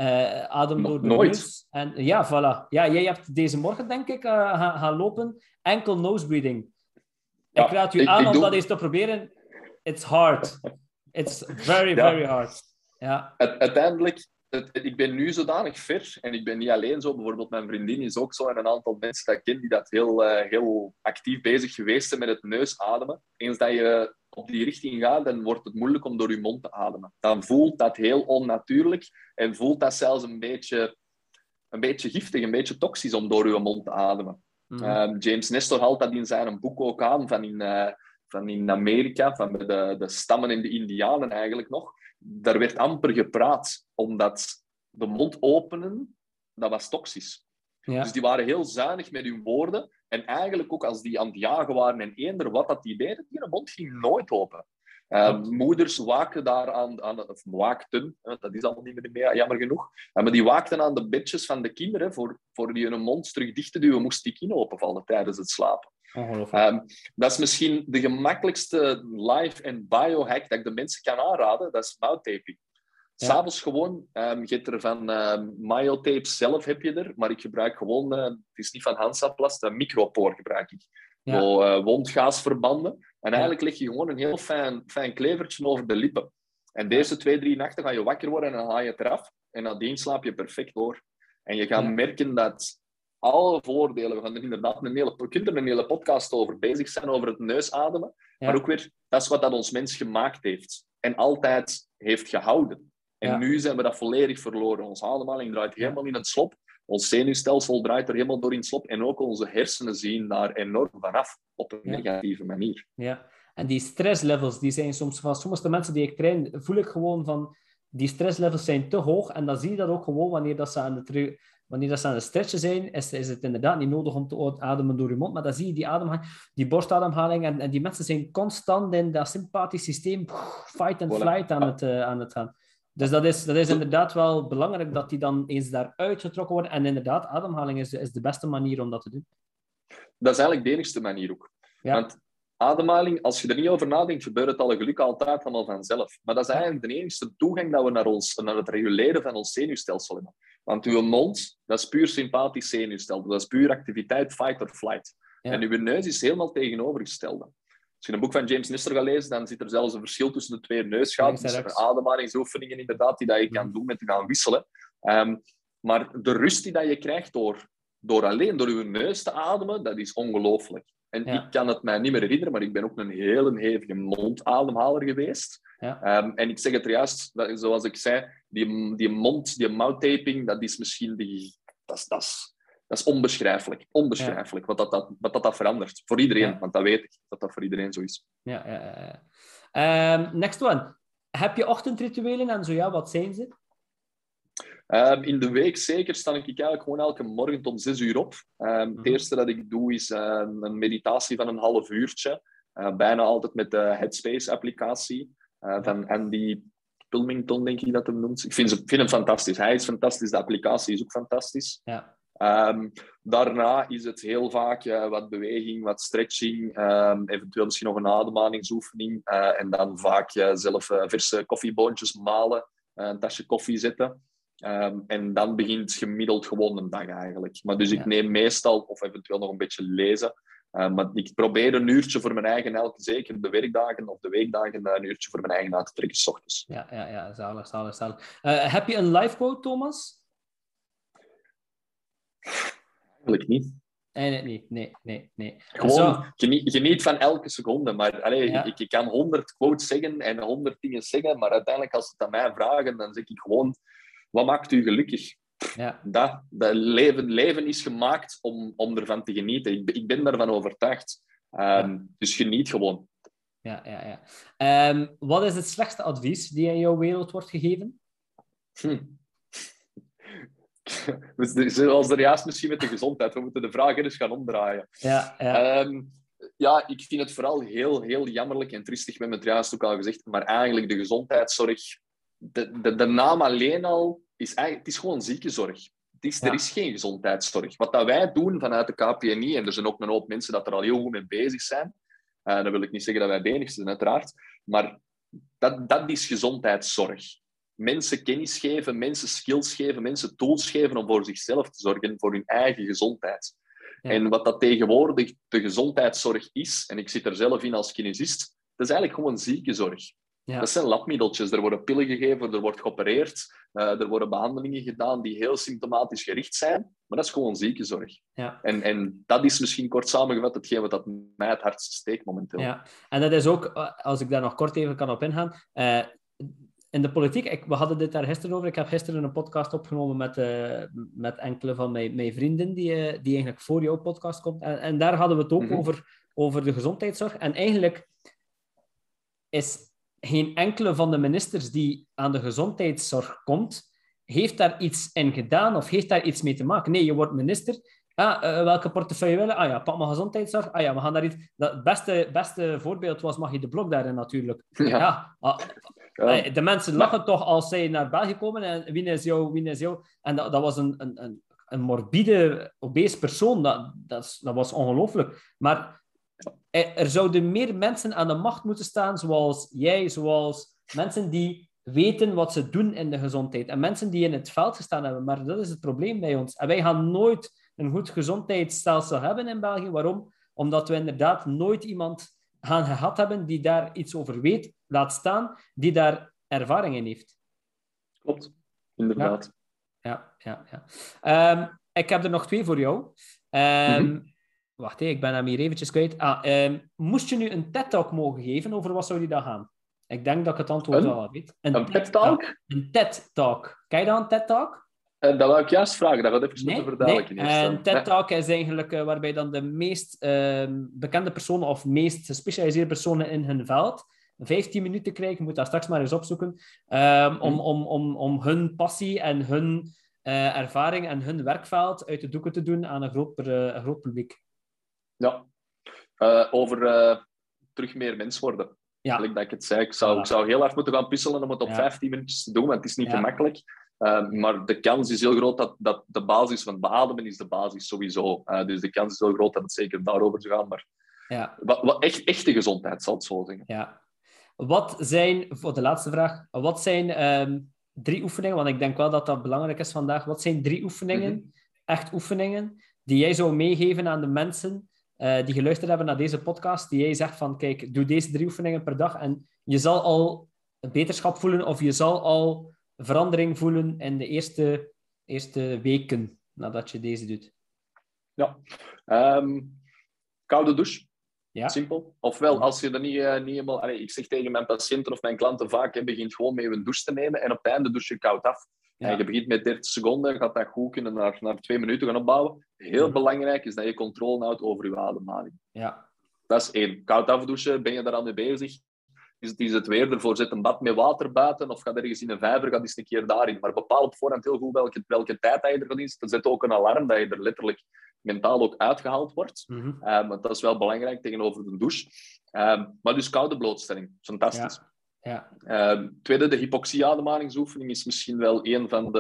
Adem door de neus. En ja, voilà. Ja, jij hebt deze morgen, denk ik, gaan lopen. Enkel nose breathing. Ja, ik raad u aan om dat eens te proberen. It's hard. It's very, very hard. Ja. Uiteindelijk... Ik ben nu zodanig ver, en ik ben niet alleen zo, bijvoorbeeld mijn vriendin is ook zo, en een aantal mensen dat ik ken die dat heel actief bezig geweest zijn met het neusademen. Eens dat je op die richting gaat, dan wordt het moeilijk om door je mond te ademen. Dan voelt dat heel onnatuurlijk en voelt dat zelfs een beetje giftig, een beetje toxisch om door je mond te ademen. James Nestor haalt dat in zijn boek ook aan, van in Amerika, van de stammen en de Indianen eigenlijk nog. Daar werd amper gepraat, omdat de mond openen, dat was toxisch. Ja. Dus die waren heel zuinig met hun woorden. En eigenlijk ook als die aan het jagen waren en eender wat dat die deden, die mond ging nooit open. Moeders waakten of waakten, dat is allemaal niet meer, jammer genoeg. Maar die waakten aan de bedjes van de kinderen voor die hun mond terug dicht te duwen, moest die kin openvallen tijdens het slapen. Dat is misschien de gemakkelijkste life- en biohack dat ik de mensen kan aanraden, dat is mouth-taping. S'avonds gewoon, je hebt er van myotape zelf heb je er, maar ik gebruik gewoon, het is niet van Hansaplast, een micropoor gebruik ik. Wondgaasverbanden. En eigenlijk leg je gewoon een heel fijn klevertje over de lippen. En de eerste 2-3 nachten ga je wakker worden en dan haal je het eraf. En nadien slaap je perfect door. En je gaat merken dat alle voordelen, we gaan er inderdaad we kunnen er een hele podcast over bezig zijn, over het neusademen. Maar ook weer, dat is wat dat ons mens gemaakt heeft. En altijd heeft gehouden. En nu zijn we dat volledig verloren. Onze ademhaling draait helemaal in het slop. Ons zenuwstelsel draait er helemaal door in het slop. En ook onze hersenen zien daar enorm vanaf. Op een negatieve manier. Ja. En die stresslevels, die zijn soms van sommige mensen die ik train, voel ik gewoon van... die stresslevels zijn te hoog. En dan zie je dat ook gewoon wanneer dat ze aan het stretchen zijn, is het inderdaad niet nodig om te ademen door je mond. Maar dan zie je die borstademhaling. En die mensen zijn constant in dat sympathisch systeem fight and flight aan het gaan. Dus dat is inderdaad wel belangrijk dat die dan eens daaruit getrokken worden. En inderdaad, ademhaling is de beste manier om dat te doen. Dat is eigenlijk de enigste manier ook. Ja. Want ademhaling, als je er niet over nadenkt, gebeurt het gelukkig altijd allemaal vanzelf. Maar dat is eigenlijk de enige toegang dat we naar het reguleren van ons zenuwstelsel hebben. Want uw mond, dat is puur sympathisch zenuwstelsel. Dat is puur activiteit, fight or flight. Ja. En uw neus is helemaal tegenovergestelde. Als je een boek van James Nestor gaat lezen, dan zit er zelfs een verschil tussen de twee neusgaten. Dus er zijn ademhalingsoefeningen inderdaad die je kan doen met te gaan wisselen. Maar de rust die je krijgt door alleen door je neus te ademen, dat is ongelooflijk. En ik kan het mij niet meer herinneren, maar ik ben ook een hele hevige mondademhaler geweest. Ja. En ik zeg het er juist, zoals ik zei, die mouth-taping, dat is misschien dat is onbeschrijfelijk. Onbeschrijfelijk, wat dat verandert. Voor iedereen, want dat weet ik, dat voor iedereen zo is. Next one. Heb je ochtendrituelen en zo ja, wat zijn ze? In de week zeker sta ik eigenlijk gewoon elke morgen om 6 uur op. Het eerste dat ik doe is een meditatie van een half uurtje. Bijna altijd met de Headspace-applicatie van Andy Pilmington, denk ik dat hem noemt. Ik vind hem fantastisch. Hij is fantastisch, de applicatie is ook fantastisch. Ja. Daarna is het heel vaak wat beweging, wat stretching, eventueel misschien nog een ademhalingsoefening en dan vaak zelf verse koffieboontjes malen, een tasje koffie zetten. En dan begint gemiddeld gewoon een dag eigenlijk. Maar dus ik neem meestal, of eventueel nog een beetje lezen, maar ik probeer een uurtje voor mijn eigen, zeker de werkdagen of de weekdagen, een uurtje voor mijn eigen uit te trekken 's ochtends. Ja, zalig. Heb je een life quote, Thomas? Eigenlijk niet. Nee. Gewoon geniet van elke seconde. Maar ik kan 100 quotes zeggen en 100 dingen zeggen, maar uiteindelijk als ze het aan mij vragen, dan zeg ik gewoon, wat maakt u gelukkig? Ja. Dat leven is gemaakt om ervan te genieten. Ik ben daarvan overtuigd. Dus geniet gewoon. Ja. Wat is het slechtste advies die in jouw wereld wordt gegeven? Zoals er juist misschien met de gezondheid. We moeten de vraag eens gaan omdraaien. Ik vind het vooral heel, heel jammerlijk en triestig. We hebben het juist ook al gezegd. Maar eigenlijk de gezondheidszorg... De naam alleen al... Het is gewoon ziekenzorg. Er is geen gezondheidszorg. Wat dat wij doen vanuit de KPNI... En er zijn ook een hoop mensen dat er al heel goed mee bezig zijn. Dan wil ik niet zeggen dat wij de enigste zijn, uiteraard. Maar dat is gezondheidszorg. Mensen kennis geven, mensen skills geven, mensen tools geven om voor zichzelf te zorgen, voor hun eigen gezondheid. Ja. En wat dat tegenwoordig de gezondheidszorg is, en ik zit er zelf in als kinesist, dat is eigenlijk gewoon ziekenzorg. Ja. Dat zijn labmiddeltjes, er worden pillen gegeven, er wordt geopereerd, er worden behandelingen gedaan die heel symptomatisch gericht zijn, maar dat is gewoon ziekenzorg. Ja. En dat is misschien kort samengevat hetgeen wat mij het hardst steekt momenteel. Ja. En dat is ook, als ik daar nog kort even kan op ingaan... In de politiek, we hadden dit daar gisteren over. Ik heb gisteren een podcast opgenomen met enkele van mijn vrienden die eigenlijk voor jouw podcast komt. En daar hadden we het ook over de gezondheidszorg. En eigenlijk is geen enkele van de ministers die aan de gezondheidszorg komt, heeft daar iets in gedaan of heeft daar iets mee te maken. Nee, je wordt minister. Welke portefeuille willen? Pak maar gezondheidszorg. We gaan daar iets... Het beste voorbeeld was Magie de Blok daarin natuurlijk. Ja. De mensen lachen toch als zij naar België komen en wie is jou? En dat was een morbide, obese persoon. Dat was ongelooflijk. Maar er zouden meer mensen aan de macht moeten staan, zoals jij, zoals mensen die weten wat ze doen in de gezondheid. En mensen die in het veld gestaan hebben. Maar dat is het probleem bij ons. En wij gaan nooit een goed gezondheidsstelsel hebben in België. Waarom? Omdat we inderdaad nooit iemand gaan gehad hebben die daar iets over weet, laat staan, die daar ervaring in heeft. Klopt, inderdaad. Ja. Ik heb er nog 2 voor jou. Wacht, ik ben hem hier eventjes kwijt. Moest je nu een TED-talk mogen geven, over wat zou die dan gaan? Ik denk dat ik het antwoord al weet. Een TED-talk? Een TED-talk. Ken je dan een TED-talk? Dat wil ik juist vragen. Dat gaat even moeten verduidelijken. Een TED-talk is eigenlijk waarbij dan de meest bekende personen of meest gespecialiseerde personen in hun veld 15 minuten krijgen. Je moet dat straks maar eens opzoeken. Om hun passie en hun ervaring en hun werkveld uit de doeken te doen aan een groot publiek. Ja. Over terug meer mens worden. Ja. Gelijk dat ik het zei. Ik zou heel hard moeten gaan puzzelen om het op 15 minuutjes te doen, want het is niet gemakkelijk. Maar de kans is heel groot dat de basis van beademen is de basis sowieso. Dus de kans is heel groot dat het zeker daarover zou gaan. Maar wat echte gezondheid, zal het zo zeggen. Ja. Wat zijn, voor de laatste vraag, wat zijn 3 oefeningen, want ik denk wel dat dat belangrijk is vandaag. Wat zijn 3 oefeningen, echt oefeningen, die jij zou meegeven aan de mensen die geluisterd hebben naar deze podcast, die jij zegt van, kijk, doe deze 3 oefeningen per dag en je zal al beterschap voelen of je zal al verandering voelen in de eerste weken nadat je deze doet? Ja. Koude douche. Ja. Simpel. Ofwel, als je er niet helemaal... ik zeg tegen mijn patiënten of mijn klanten vaak, je begint gewoon mee een douche te nemen en op het einde douche je koud af. Ja. En je begint met 30 seconden, gaat dat goed kunnen naar 2 minuten gaan opbouwen. Heel belangrijk is dat je controle houdt over je ademhaling. Ja. Dat is 1. Koud afdouchen, ben je daar aan mee bezig? Is het weer ervoor, zet een bad met water buiten of ga ergens in een vijver, ga eens een keer daarin. Maar bepaal op voorhand heel goed welke tijd dat je er gaat in zitten. Zet ook een alarm dat je er letterlijk mentaal ook uitgehaald wordt. Want dat is wel belangrijk tegenover de douche. Maar dus koude blootstelling, dat is fantastisch. Ja. Tweede, de hypoxie-ademhalingsoefening is misschien wel een van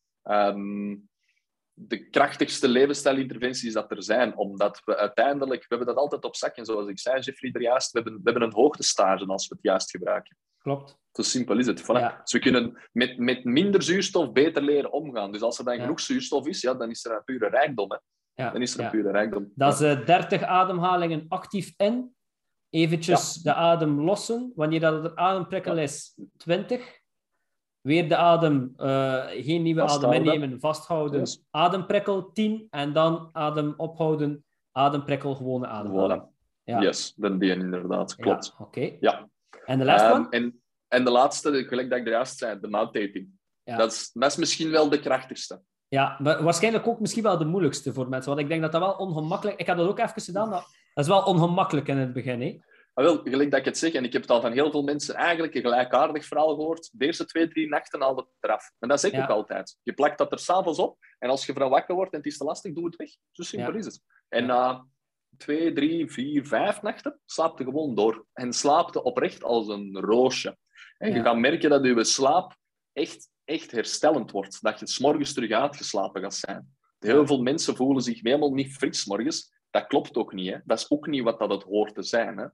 de krachtigste levensstijlinterventies dat er zijn. Omdat we uiteindelijk... We hebben dat altijd op zak. En zoals ik zei, Jeffrey, er juist, we hebben een hoogtestage als we het juist gebruiken. Klopt. Zo simpel is het. Voilà. Dus we kunnen met minder zuurstof beter leren omgaan. Dus als er dan genoeg zuurstof is, dan is er een pure rijkdom. Hè. Ja. Dan is er een pure rijkdom. Dat is 30 ademhalingen actief in. Eventjes de adem lossen. Wanneer dat de ademprikkel is, 20. Weer de adem, geen nieuwe adem innemen, vasthouden. Yes. Ademprikkel 10 en dan adem ophouden. Ademprikkel, gewone ademhaling. Voilà. Ja. Yes, dan die inderdaad. Klopt. Ja, Oké. Ja. En de laatste one? En de laatste, gelijk dat ik er juist zei, de mouth-taping. Ja. Dat is misschien wel de krachtigste. Ja, maar waarschijnlijk ook misschien wel de moeilijkste voor mensen. Want ik denk dat dat wel ongemakkelijk... Ik heb dat ook even gedaan. Dat is wel ongemakkelijk in het begin, hè? Wel, gelijk dat ik het zeg, en ik heb het al van heel veel mensen eigenlijk een gelijkaardig verhaal gehoord. De eerste 2-3 nachten haal het eraf. En dat zeg ik ook altijd. Je plakt dat er s'avonds op, en als je van wakker wordt en het is te lastig, doe het weg. Zo simpel is het. En na 2, 3, 4, 5 nachten slaapt je gewoon door. En slaapt je oprecht als een roosje. En je gaat merken dat je slaap echt herstellend wordt. Dat je 's morgens terug uitgeslapen gaat zijn. Heel veel mensen voelen zich helemaal niet fris 's morgens. Dat klopt ook niet. Hè? Dat is ook niet wat dat het hoort te zijn. Hè?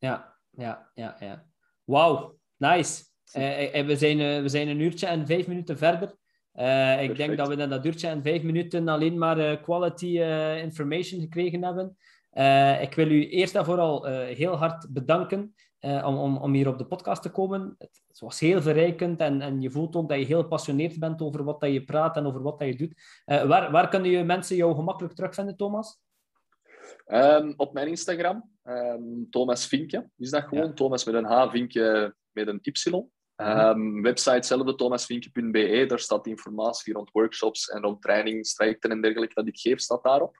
Ja. Wauw, nice. We zijn 1 uurtje en 5 minuten verder. Ik denk dat we in dat uurtje en 5 minuten alleen maar quality information gekregen hebben. Ik wil u eerst en vooral heel hard bedanken om hier op de podcast te komen. Het was heel verrijkend en je voelt ook dat je heel gepassioneerd bent over wat dat je praat en over wat dat je doet. Waar kunnen mensen jou gemakkelijk terugvinden, Thomas? Op mijn Instagram, Thomas Vinkje, is dat gewoon. Ja. Thomas met een H, Vinkje met een Y. Website hetzelfde, thomasvinkje.be. Daar staat informatie rond workshops en rond trainingstrajecten en dergelijke dat ik geef, staat daarop.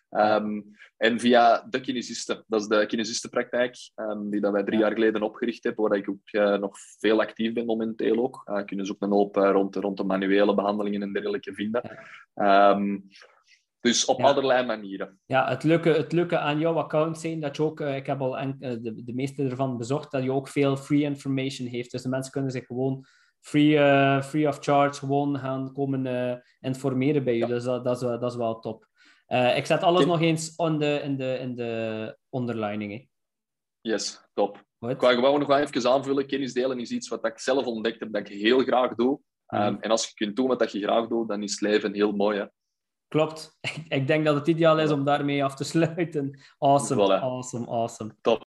En via de kinesisten, dat is de kinesistenpraktijk, die dat wij 3 jaar geleden opgericht hebben, waar ik ook nog veel actief ben momenteel ook. Kunnen ze ook een hoop rond de manuele behandelingen en dergelijke vinden. Dus op allerlei manieren. Ja, het leuke aan jouw account zijn dat je ook, ik heb al de meeste ervan bezocht, dat je ook veel free information heeft. Dus de mensen kunnen zich gewoon free of charge gewoon gaan komen informeren bij je. Dus dat is wel top. Ik zet alles nog eens in de onderlining. Hè. Yes, top. Ik wou gewoon nog even aanvullen. Kennis delen is iets wat ik zelf ontdekt heb, dat ik heel graag doe. En als je kunt doen wat je graag doet, dan is het leven heel mooi. Hè. Klopt. Ik denk dat het ideaal is om daarmee af te sluiten. Awesome, voilà. awesome. Top.